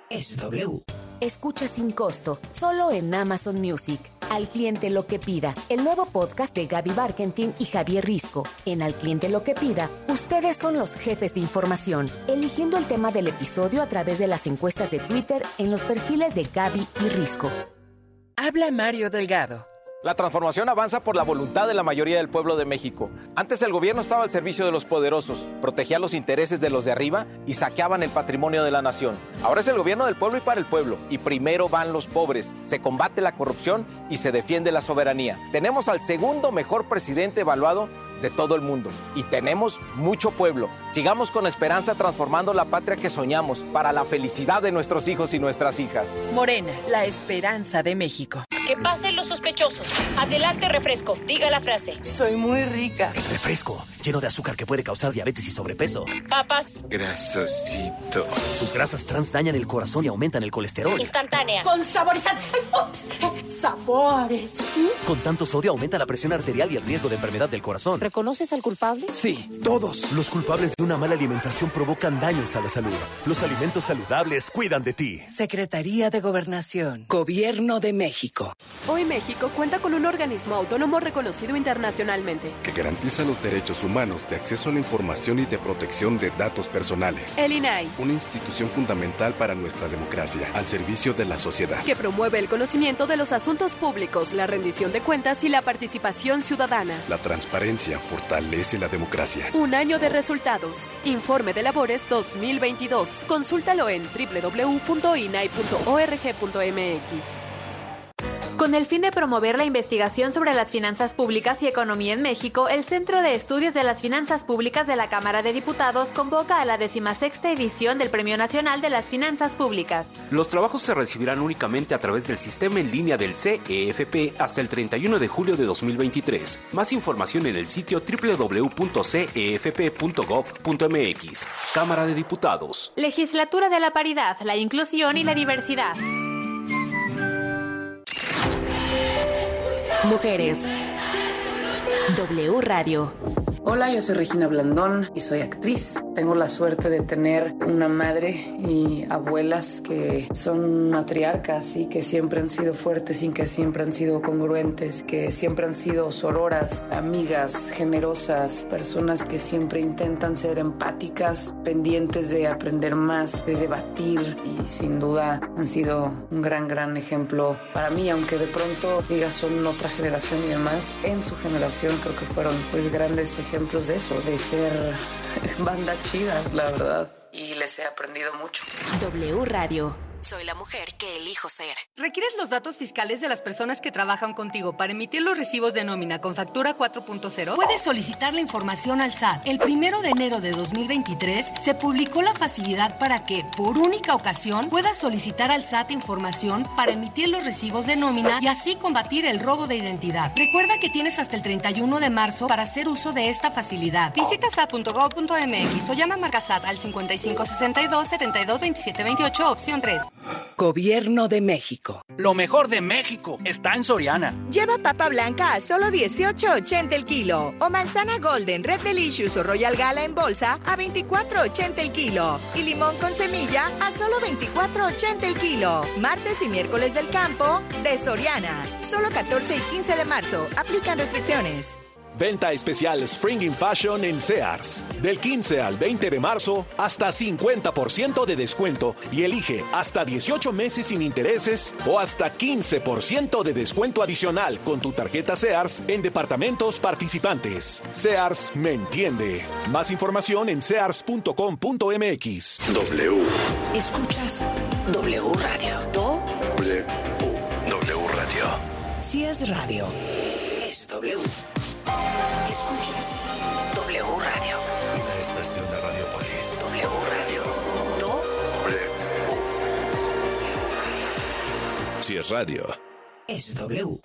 es W. Escucha sin costo, solo en Amazon Music. Al cliente lo que pida, el nuevo podcast de Gaby Barkentin y Javier Risco. En Al cliente lo que pida, ustedes son los jefes de información, eligiendo el tema del episodio a través de las encuestas de Twitter en los perfiles de Gaby y Risco. Habla Mario Delgado. La transformación avanza por la voluntad de la mayoría del pueblo de México. Antes el gobierno estaba al servicio de los poderosos, protegía los intereses de los de arriba y saqueaban el patrimonio de la nación. Ahora es el gobierno del pueblo y para el pueblo, y primero van los pobres. Se combate la corrupción y se defiende la soberanía. Tenemos al segundo mejor presidente evaluado de todo el mundo. Y tenemos mucho pueblo. Sigamos con esperanza transformando la patria que soñamos para la felicidad de nuestros hijos y nuestras hijas. Morena, la esperanza de México. Que pasen los sospechosos. Adelante, refresco. Diga la frase. Soy muy rica. Refresco, lleno de azúcar que puede causar diabetes y sobrepeso. Papas. Grasosito. Sus grasas trans dañan el corazón y aumentan el colesterol. Instantánea. Con saborizante. Sabores. Con tanto sodio aumenta la presión arterial y el riesgo de enfermedad del corazón. ¿Reconoces al culpable? Sí, todos. Los culpables de una mala alimentación provocan daños a la salud. Los alimentos saludables cuidan de ti. Secretaría de Gobernación. Gobierno de México. Hoy México cuenta con un organismo autónomo reconocido internacionalmente que garantiza los derechos humanos de acceso a la información y de protección de datos personales. El INAI. Una institución fundamental para nuestra democracia, al servicio de la sociedad. Que promueve el conocimiento de los asuntos públicos, la rendición de cuentas y la participación ciudadana. La transparencia fortalece la democracia. Un año de resultados. Informe de labores 2022. Consúltalo en www.inai.org.mx. Con el fin de promover la investigación sobre las finanzas públicas y economía en México, el Centro de Estudios de las Finanzas Públicas de la Cámara de Diputados convoca a la 16ª edición del Premio Nacional de las Finanzas Públicas. Los trabajos se recibirán únicamente a través del sistema en línea del CEFP hasta el 31 de julio de 2023. Más información en el sitio www.cefp.gov.mx. Cámara de Diputados. Legislatura de la Paridad, la Inclusión y la Diversidad. Mujeres. W Radio. Hola, yo soy Regina Blandón y soy actriz. Tengo la suerte de tener una madre y abuelas que son matriarcas y que siempre han sido fuertes y que siempre han sido congruentes, que siempre han sido sororas, amigas, generosas, personas que siempre intentan ser empáticas, pendientes de aprender más, de debatir, y sin duda han sido un gran ejemplo para mí, aunque de pronto digas son otra generación y demás. En su generación creo que fueron pues grandes ejemplos de eso, de ser banda chida, la verdad. Y les he aprendido mucho. W Radio. Soy la mujer que elijo ser. ¿Requieres los datos fiscales de las personas que trabajan contigo para emitir los recibos de nómina con factura 4.0? Puedes solicitar la información al SAT. El 1 de enero de 2023 se publicó la facilidad para que, por única ocasión, puedas solicitar al SAT información para emitir los recibos de nómina y así combatir el robo de identidad. Recuerda que tienes hasta el 31 de marzo para hacer uso de esta facilidad. Visita sat.gov.mx o llama a Marca SAT al 5562 72 27 28, opción 3. Gobierno de México. Lo mejor de México está en Soriana. Lleva papa blanca a solo $18.80 el kilo. O manzana Golden, Red Delicious o Royal Gala en bolsa a $24.80 el kilo. Y limón con semilla a solo $24.80 el kilo. Martes y miércoles del campo de Soriana. Solo 14 y 15 de marzo. Aplican restricciones. Venta especial Spring in Fashion en Sears. Del 15 al 20 de marzo, hasta 50% de descuento y elige hasta 18 meses sin intereses o hasta 15% de descuento adicional con tu tarjeta Sears en departamentos participantes. Sears me entiende. Más información en sears.com.mx. W. Escuchas W Radio. W. W Radio. Si es radio, es W. Escuchas W Radio. Una estación de Radiopolis. W Radio. W. Si es radio, es W.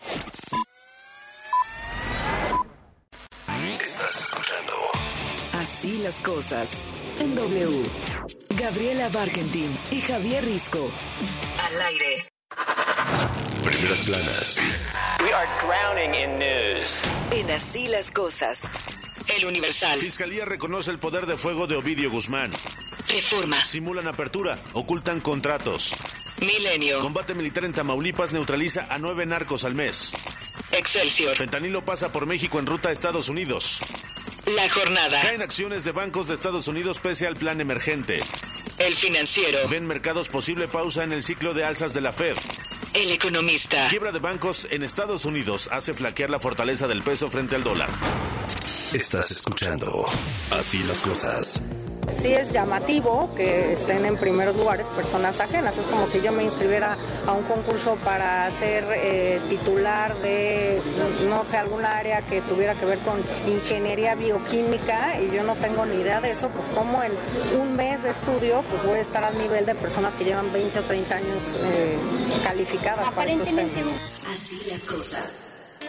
Estás escuchando Así las cosas en W. Gabriela Barkentin y Javier Risco. Al aire. Primeras planas. We are drowning in news. En Así las cosas. El Universal. Fiscalía reconoce el poder de fuego de Ovidio Guzmán. Reforma. Simulan apertura, ocultan contratos. Milenio. Combate militar en Tamaulipas neutraliza a 9 narcos al mes. Excelsior. Fentanilo pasa por México en ruta a Estados Unidos. La Jornada. Caen acciones de bancos de Estados Unidos pese al plan emergente. El Financiero. Ven mercados posible pausa en el ciclo de alzas de la Fed. El Economista. Quiebra de bancos en Estados Unidos hace flaquear la fortaleza del peso frente al dólar. Estás escuchando Así las Cosas. Sí es llamativo que estén en primeros lugares personas ajenas. Es como si yo me inscribiera a un concurso para ser titular de, no sé, alguna área que tuviera que ver con ingeniería bioquímica y yo no tengo ni idea de eso, pues como en un mes de estudio pues voy a estar al nivel de personas que llevan 20 o 30 años calificadas para estos temas. Así las cosas.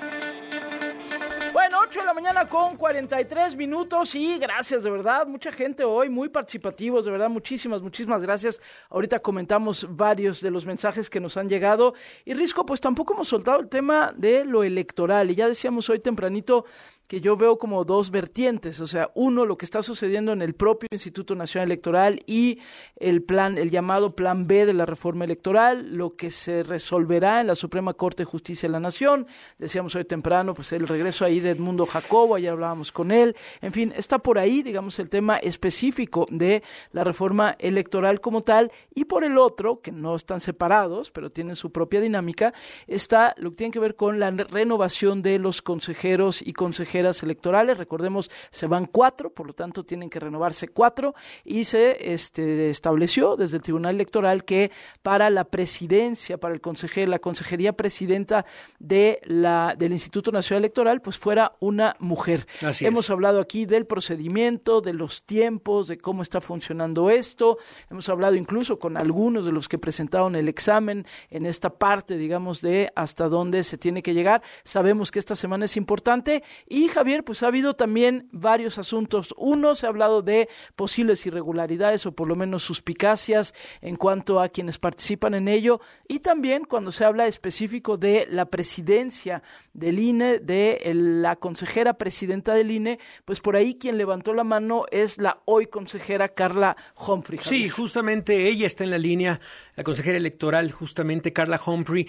Bueno, 8 de la mañana con 43 minutos y gracias, de verdad, mucha gente hoy, muy participativos, de verdad, muchísimas gracias. Ahorita comentamos varios de los mensajes que nos han llegado y Risco, pues tampoco hemos soltado el tema de lo electoral y ya decíamos hoy tempranito que yo veo como dos vertientes, o sea, uno, lo que está sucediendo en el propio Instituto Nacional Electoral y el llamado Plan B de la reforma electoral, lo que se resolverá en la Suprema Corte de Justicia de la Nación. Decíamos hoy temprano, pues el regreso ahí de Edmundo Jacobo, ayer hablábamos con él, en fin, está por ahí, digamos, el tema específico de la reforma electoral como tal, y por el otro, que no están separados, pero tienen su propia dinámica, está lo que tiene que ver con la renovación de los consejeros y consejeras electorales. Recordemos, se van 4, por lo tanto tienen que renovarse 4 y se estableció desde el Tribunal Electoral que para la presidencia, para la consejería presidenta del Instituto Nacional Electoral, pues fuera una mujer. Hemos hablado aquí del procedimiento, de los tiempos, de cómo está funcionando esto. Hemos hablado incluso con algunos de los que presentaron el examen en esta parte, digamos, de hasta dónde se tiene que llegar. Sabemos que esta semana es importante y Javier, pues ha habido también varios asuntos. Uno, se ha hablado de posibles irregularidades o por lo menos suspicacias en cuanto a quienes participan en ello y también cuando se habla específico de la presidencia del INE, de la consejera presidenta del INE, pues por ahí quien levantó la mano es la hoy consejera Carla Humphrey. Javier. Sí, justamente ella está en la línea, la consejera electoral, justamente Carla Humphrey,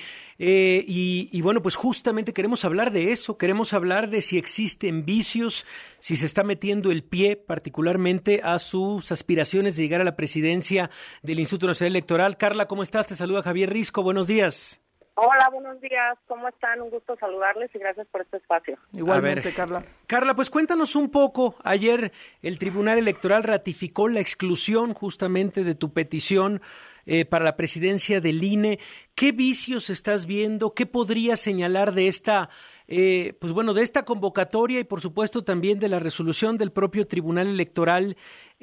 y bueno, pues justamente queremos hablar de eso, queremos hablar de si existen vicios, si se está metiendo el pie particularmente a sus aspiraciones de llegar a la presidencia del Instituto Nacional Electoral. Carla, ¿cómo estás? Te saluda Javier Risco, buenos días. Hola, buenos días, ¿cómo están? Un gusto saludarles y gracias por este espacio. Igualmente, Carla. Carla, pues cuéntanos un poco. Ayer el Tribunal Electoral ratificó la exclusión justamente de tu petición para la presidencia del INE. ¿Qué vicios estás viendo? ¿Qué podrías señalar de esta, de esta convocatoria y por supuesto también de la resolución del propio Tribunal Electoral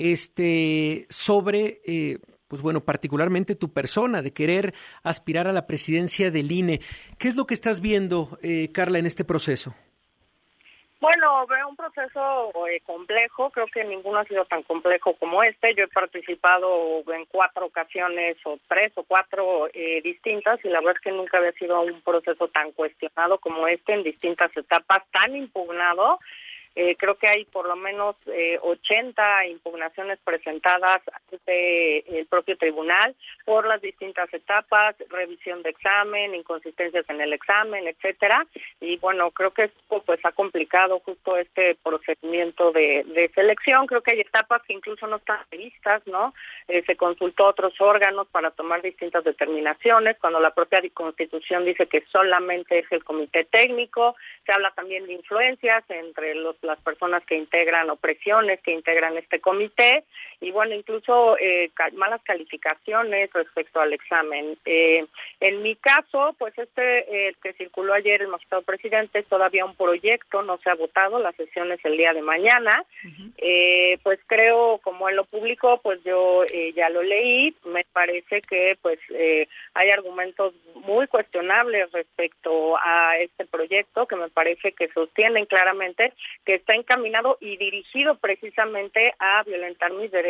sobre particularmente tu persona, de querer aspirar a la presidencia del INE? ¿Qué es lo que estás viendo, Carla, en este proceso? Bueno, veo un proceso complejo, creo que ninguno ha sido tan complejo como este. Yo he participado en 4 ocasiones, o 3 o 4 distintas, y la verdad es que nunca había sido un proceso tan cuestionado como este, en distintas etapas, tan impugnado. Creo que hay por lo menos 80 impugnaciones presentadas ante el propio tribunal por las distintas etapas, revisión de examen, inconsistencias en el examen, etcétera. Y bueno, creo que esto pues ha complicado justo este procedimiento de selección. Creo que hay etapas que incluso no están previstas, ¿no? Se consultó a otros órganos para tomar distintas determinaciones, cuando la propia Constitución dice que solamente es el comité técnico. Se habla también de influencias entre las personas que integran o presiones que integran este comité y bueno, incluso malas calificaciones respecto al examen. En mi caso, pues que circuló ayer el magistrado presidente es todavía un proyecto, no se ha votado, la sesión es el día de mañana. Pues creo, como él lo publicó, pues yo ya lo leí, me parece que pues hay argumentos muy cuestionables respecto a este proyecto que me parece que sostienen claramente que está encaminado y dirigido precisamente a violentar mis derechos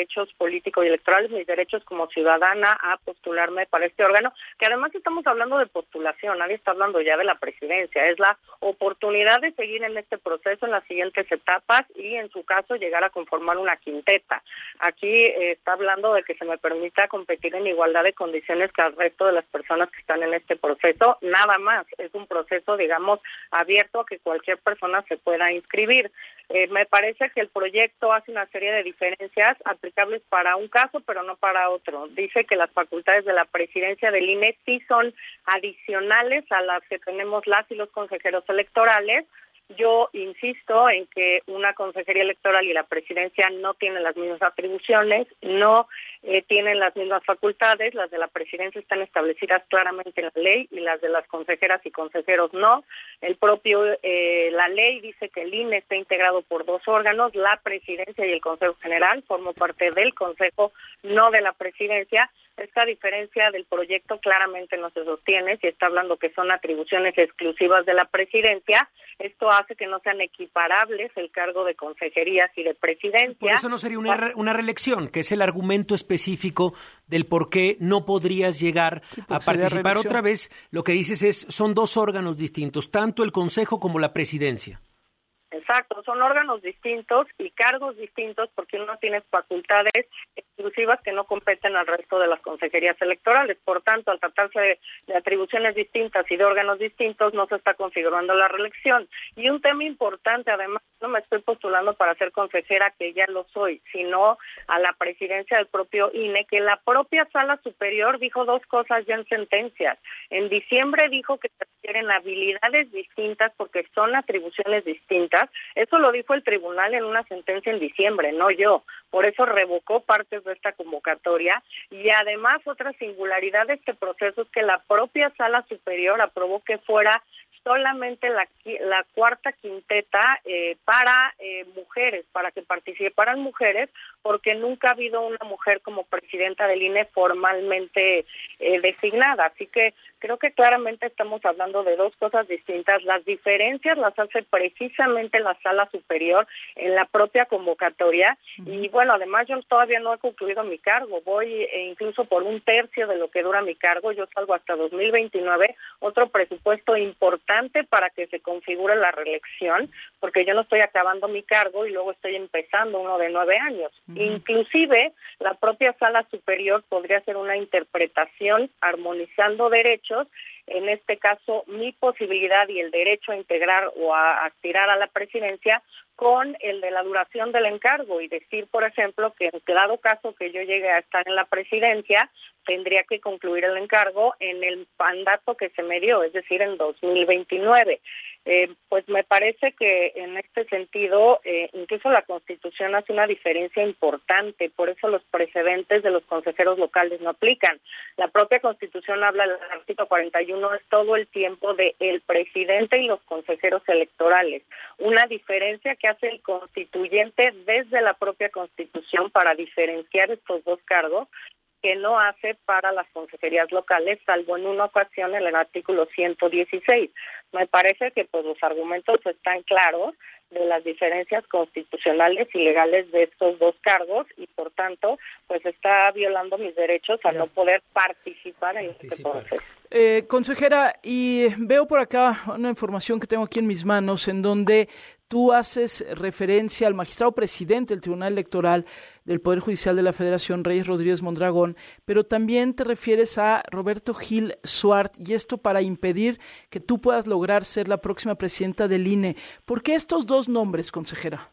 derechos políticos y electorales, mis derechos como ciudadana a postularme para este órgano, que además estamos hablando de postulación, nadie está hablando ya de la presidencia, es la oportunidad de seguir en este proceso en las siguientes etapas y en su caso llegar a conformar una quinteta. Aquí está hablando de que se me permita competir en igualdad de condiciones que al resto de las personas que están en este proceso, nada más, es un proceso, digamos, abierto a que cualquier persona se pueda inscribir. Me parece que el proyecto hace una serie de diferencias aplicables para un caso, pero no para otro. Dice que las facultades de la presidencia del INE sí son adicionales a las que tenemos las y los consejeros electorales. Yo insisto en que una consejería electoral y la presidencia no tienen las mismas atribuciones, no tienen las mismas facultades. Las de la presidencia están establecidas claramente en la ley y las de las consejeras y consejeros no. La ley dice que el INE está integrado por dos órganos, la presidencia y el Consejo General. Formo parte del Consejo, no de la presidencia. Esta diferencia del proyecto claramente no se sostiene, si está hablando que son atribuciones exclusivas de la presidencia. Esto hace que no sean equiparables el cargo de consejerías y de presidencia. Por eso no sería una reelección, que es el argumento específico del por qué no podrías llegar a participar otra vez. Lo que dices es, son dos órganos distintos, tanto el Consejo como la presidencia. Exacto, son órganos distintos y cargos distintos porque uno tiene facultades exclusivas que no competen al resto de las consejerías electorales. Por tanto, al tratarse de atribuciones distintas y de órganos distintos, no se está configurando la reelección. Y un tema importante, además, no me estoy postulando para ser consejera, que ya lo soy, sino a la presidencia del propio INE, que la propia Sala Superior dijo dos cosas ya en sentencias. En diciembre dijo que se requieren habilidades distintas porque son atribuciones distintas. Eso lo dijo el tribunal en una sentencia en diciembre, no yo. Por eso revocó partes de esta convocatoria. Y además, otra singularidad de este proceso es que la propia Sala Superior aprobó que fuera solamente la cuarta quinteta para mujeres, para que participaran mujeres, porque nunca ha habido una mujer como presidenta del INE formalmente designada. Así que creo que claramente estamos hablando de dos cosas distintas. Las diferencias las hace precisamente la Sala Superior en la propia convocatoria. Y bueno, además yo todavía no he concluido mi cargo. Voy incluso por un tercio de lo que dura mi cargo. Yo salgo hasta 2029, otro presupuesto importante para que se configure la reelección, porque yo no estoy acabando mi cargo y luego estoy empezando uno de 9 años. Inclusive, la propia Sala Superior podría hacer una interpretación armonizando derechos, en este caso mi posibilidad y el derecho a integrar o a aspirar a la presidencia con el de la duración del encargo y decir, por ejemplo, que en dado caso que yo llegue a estar en la presidencia, tendría que concluir el encargo en el mandato que se me dio, es decir, en 2029. Pues me parece que en este sentido, incluso la Constitución hace una diferencia importante, por eso los precedentes de los consejeros locales no aplican. La propia Constitución habla, el artículo 41 es todo el tiempo de el presidente y los consejeros electorales, una diferencia que hace el constituyente desde la propia Constitución para diferenciar estos dos cargos, que no hace para las consejerías locales, salvo en una ocasión en el artículo 116. Me parece que pues los argumentos están claros de las diferencias constitucionales y legales de estos dos cargos y por tanto pues está violando mis derechos a no poder participar en este proceso. Consejera, y veo por acá una información que tengo aquí en mis manos en donde tú haces referencia al magistrado presidente del Tribunal Electoral del Poder Judicial de la Federación, Reyes Rodríguez Mondragón, pero también te refieres a Roberto Gil Suart, y esto para impedir que tú puedas lograr ser la próxima presidenta del INE. ¿Por qué estos dos nombres, consejera?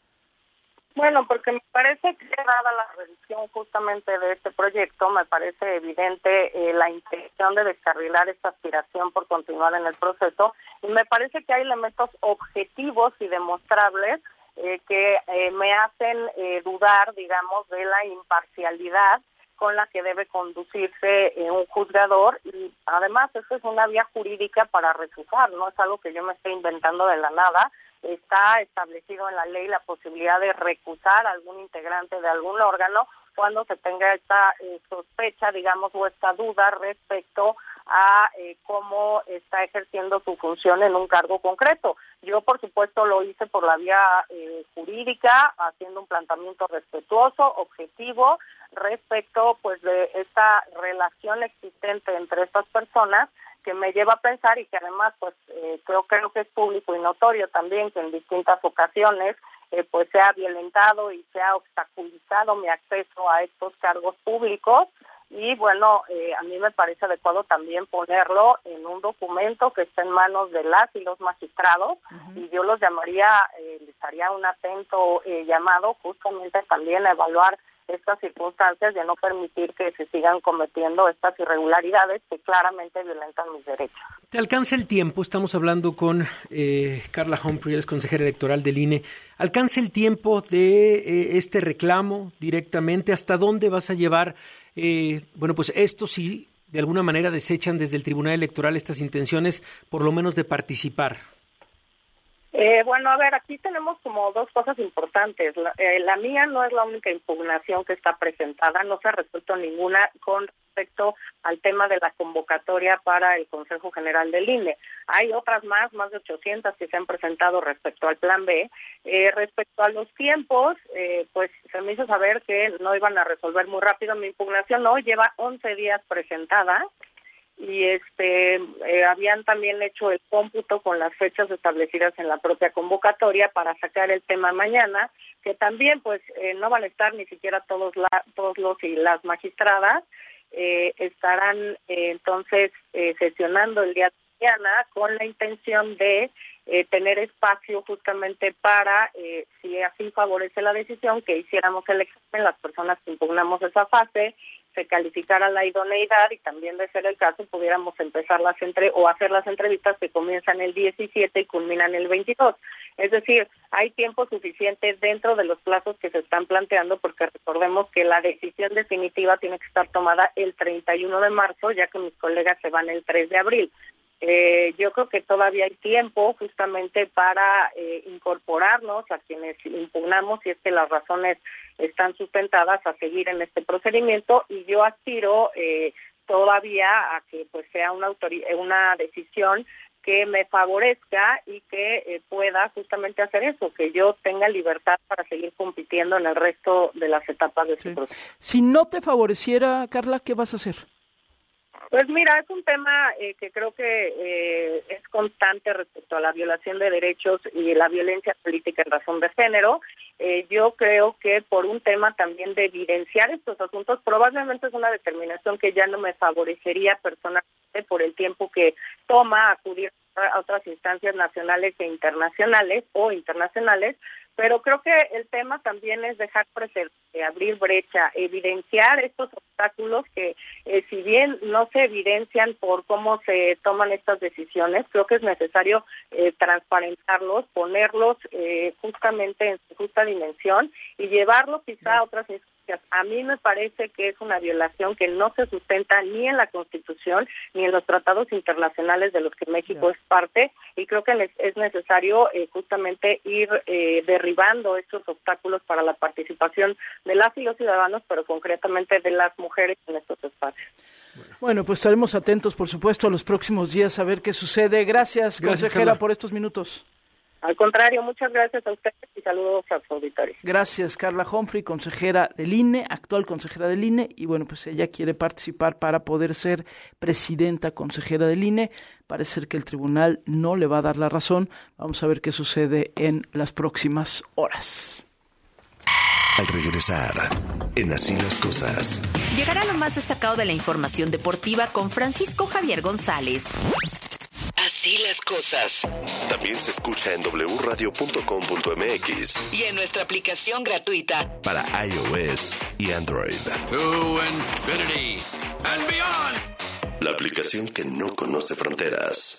Bueno, porque me parece que dada la revisión justamente de este proyecto, me parece evidente la intención de descarrilar esta aspiración por continuar en el proceso y me parece que hay elementos objetivos y demostrables que me hacen dudar, digamos, de la imparcialidad con la que debe conducirse un juzgador y además esto es una vía jurídica para recusar, no es algo que yo me esté inventando de la nada. Está establecido en la ley la posibilidad de recusar a algún integrante de algún órgano cuando se tenga esta sospecha, digamos, o esta duda respecto a cómo está ejerciendo su función en un cargo concreto. Yo, por supuesto, lo hice por la vía jurídica, haciendo un planteamiento respetuoso, objetivo, respecto pues de esta relación existente entre estas personas, que me lleva a pensar, y que además pues creo que es público y notorio también, que en distintas ocasiones pues se ha violentado y se ha obstaculizado mi acceso a estos cargos públicos. Y bueno, a mí me parece adecuado también ponerlo en un documento que esté en manos de las y los magistrados, y yo los llamaría, les haría un atento llamado justamente también a evaluar estas circunstancias de no permitir que se sigan cometiendo estas irregularidades que claramente violentan mis derechos. Te alcanza el tiempo, estamos hablando con Carla Humphrey, es consejera electoral del INE. ¿Alcanza el tiempo de este reclamo directamente? ¿Hasta dónde vas a llevar? Pues esto sí, de alguna manera desechan desde el Tribunal Electoral estas intenciones, por lo menos de participar. A ver, aquí tenemos como dos cosas importantes. La mía no es la única impugnación que está presentada, no se ha resuelto ninguna con respecto al tema de la convocatoria para el Consejo General del INE. Hay otras más de 800 que se han presentado respecto al Plan B. Respecto a los tiempos, pues se me hizo saber que no iban a resolver muy rápido. Mi impugnación hoy lleva 11 días presentada, y habían también hecho el cómputo con las fechas establecidas en la propia convocatoria para sacar el tema mañana, que también pues no van a estar ni siquiera todos los y las magistradas, estarán entonces sesionando el día de mañana con la intención de tener espacio justamente para, si así favorece la decisión, que hiciéramos el examen, las personas que impugnamos esa fase, se calificara la idoneidad, y también, de ser el caso, pudiéramos empezar hacer las entrevistas que comienzan el 17 y culminan el 22. Es decir, hay tiempo suficiente dentro de los plazos que se están planteando, porque recordemos que la decisión definitiva tiene que estar tomada el 31 de marzo, ya que mis colegas se van el 3 de abril. Yo creo que todavía hay tiempo justamente para incorporarnos a quienes impugnamos, si es que las razones están sustentadas, a seguir en este procedimiento, y yo aspiro todavía a que pues sea una decisión que me favorezca y que pueda justamente hacer eso, que yo tenga libertad para seguir compitiendo en el resto de las etapas de este proceso. Si no te favoreciera, Carla, ¿qué vas a hacer? Pues mira, es un tema que creo que es constante respecto a la violación de derechos y la violencia política en razón de género. Yo creo que por un tema también de evidenciar estos asuntos, probablemente es una determinación que ya no me favorecería personalmente por el tiempo que toma acudir a otras instancias nacionales e internacionales, pero creo que el tema también es dejar presente, abrir brecha, evidenciar estos obstáculos que si bien no se evidencian por cómo se toman estas decisiones, creo que es necesario transparentarlos, ponerlos justamente en su justa dimensión y llevarlos quizá a otras instancias. A mí me parece que es una violación que no se sustenta ni en la Constitución ni en los tratados internacionales de los que México es parte, y creo que es necesario justamente ir derribando estos obstáculos para la participación de las y los ciudadanos, pero concretamente de las mujeres en estos espacios. Bueno, pues estaremos atentos, por supuesto, a los próximos días a ver qué sucede. Gracias consejera, Carla, por estos minutos. Al contrario, muchas gracias a ustedes y saludos a su auditorio. Gracias, Carla Humphrey, consejera del INE, actual consejera del INE, y bueno, pues ella quiere participar para poder ser presidenta consejera del INE. Parece ser que el tribunal no le va a dar la razón. Vamos a ver qué sucede en las próximas horas. Al regresar, en Así las Cosas. Llegará lo más destacado de la información deportiva con Francisco Javier González. Así las cosas. También se escucha en wradio.com.mx y en nuestra aplicación gratuita para iOS y Android. To infinity and beyond. La aplicación que no conoce fronteras.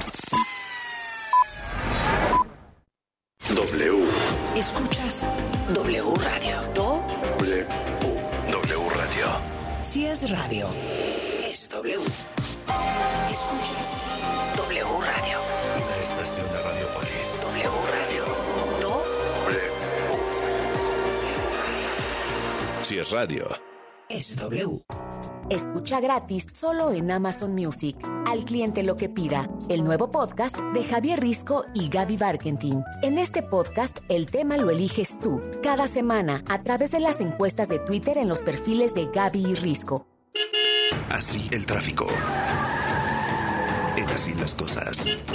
W. ¿Escuchas W Radio? W. W Radio. Si es radio, es W. ¿Escuchas W Radio? Una estación de Radiopolis. W Radio. Si es radio, es W. Escucha gratis solo en Amazon Music. Al cliente lo que pida. El nuevo podcast de Javier Risco y Gaby Barkentin. En este podcast, el tema lo eliges tú. Cada semana, a través de las encuestas de Twitter en los perfiles de Gaby y Risco. Así el tráfico. En Así las cosas.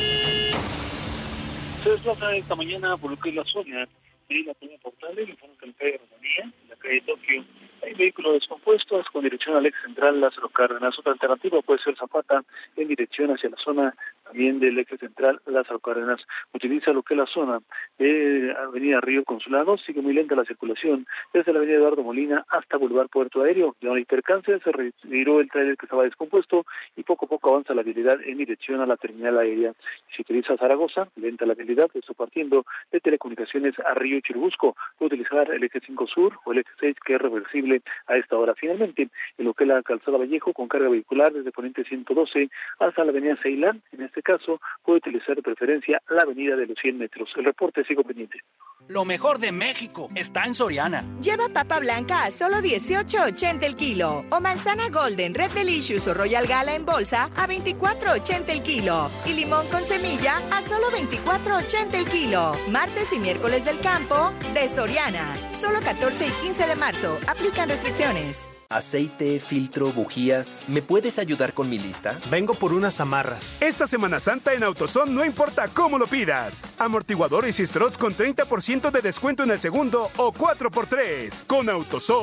Se desplaza esta mañana por lo que es la zona de la Peña Portal, en frente del calle Romanía, en la calle Tokio. Hay vehículos descompuestos con dirección al eje central Lázaro Cárdenas. Otra alternativa puede ser Zapata en dirección hacia la zona también del eje central Lázaro Cárdenas. Utiliza lo que es la zona de Avenida Río Consulado. Sigue muy lenta la circulación desde la Avenida Eduardo Molina hasta Boulevard Puerto Aéreo. De un hipercance se retiró el tráiler que estaba descompuesto y poco a poco avanza la vialidad en dirección a la terminal aérea. Si utiliza Zaragoza, lenta la vialidad, esto partiendo de Telecomunicaciones a Río Churubusco. Puede utilizar el eje 5 Sur o el eje 6, que es reversible a esta hora. Finalmente, en lo que es la calzada Vallejo, con carga vehicular desde Poniente 112 hasta la avenida Ceilán, en este caso, puede utilizar de preferencia la avenida de los 100 metros. El reporte sigue pendiente. Lo mejor de México está en Soriana. Lleva papa blanca a solo $18.80 el kilo. O manzana Golden, Red Delicious o Royal Gala en bolsa a $24.80 el kilo. Y limón con semilla a solo $24.80 el kilo. Martes y miércoles del campo de Soriana. Solo 14 y 15 de marzo. Aplican restricciones. Aceite, filtro, bujías. ¿Me puedes ayudar con mi lista? Vengo por unas amarras. Esta Semana Santa en AutoZone no importa cómo lo pidas. Amortiguadores y struts con 30% de descuento en el segundo o 4x3. Con AutoZone.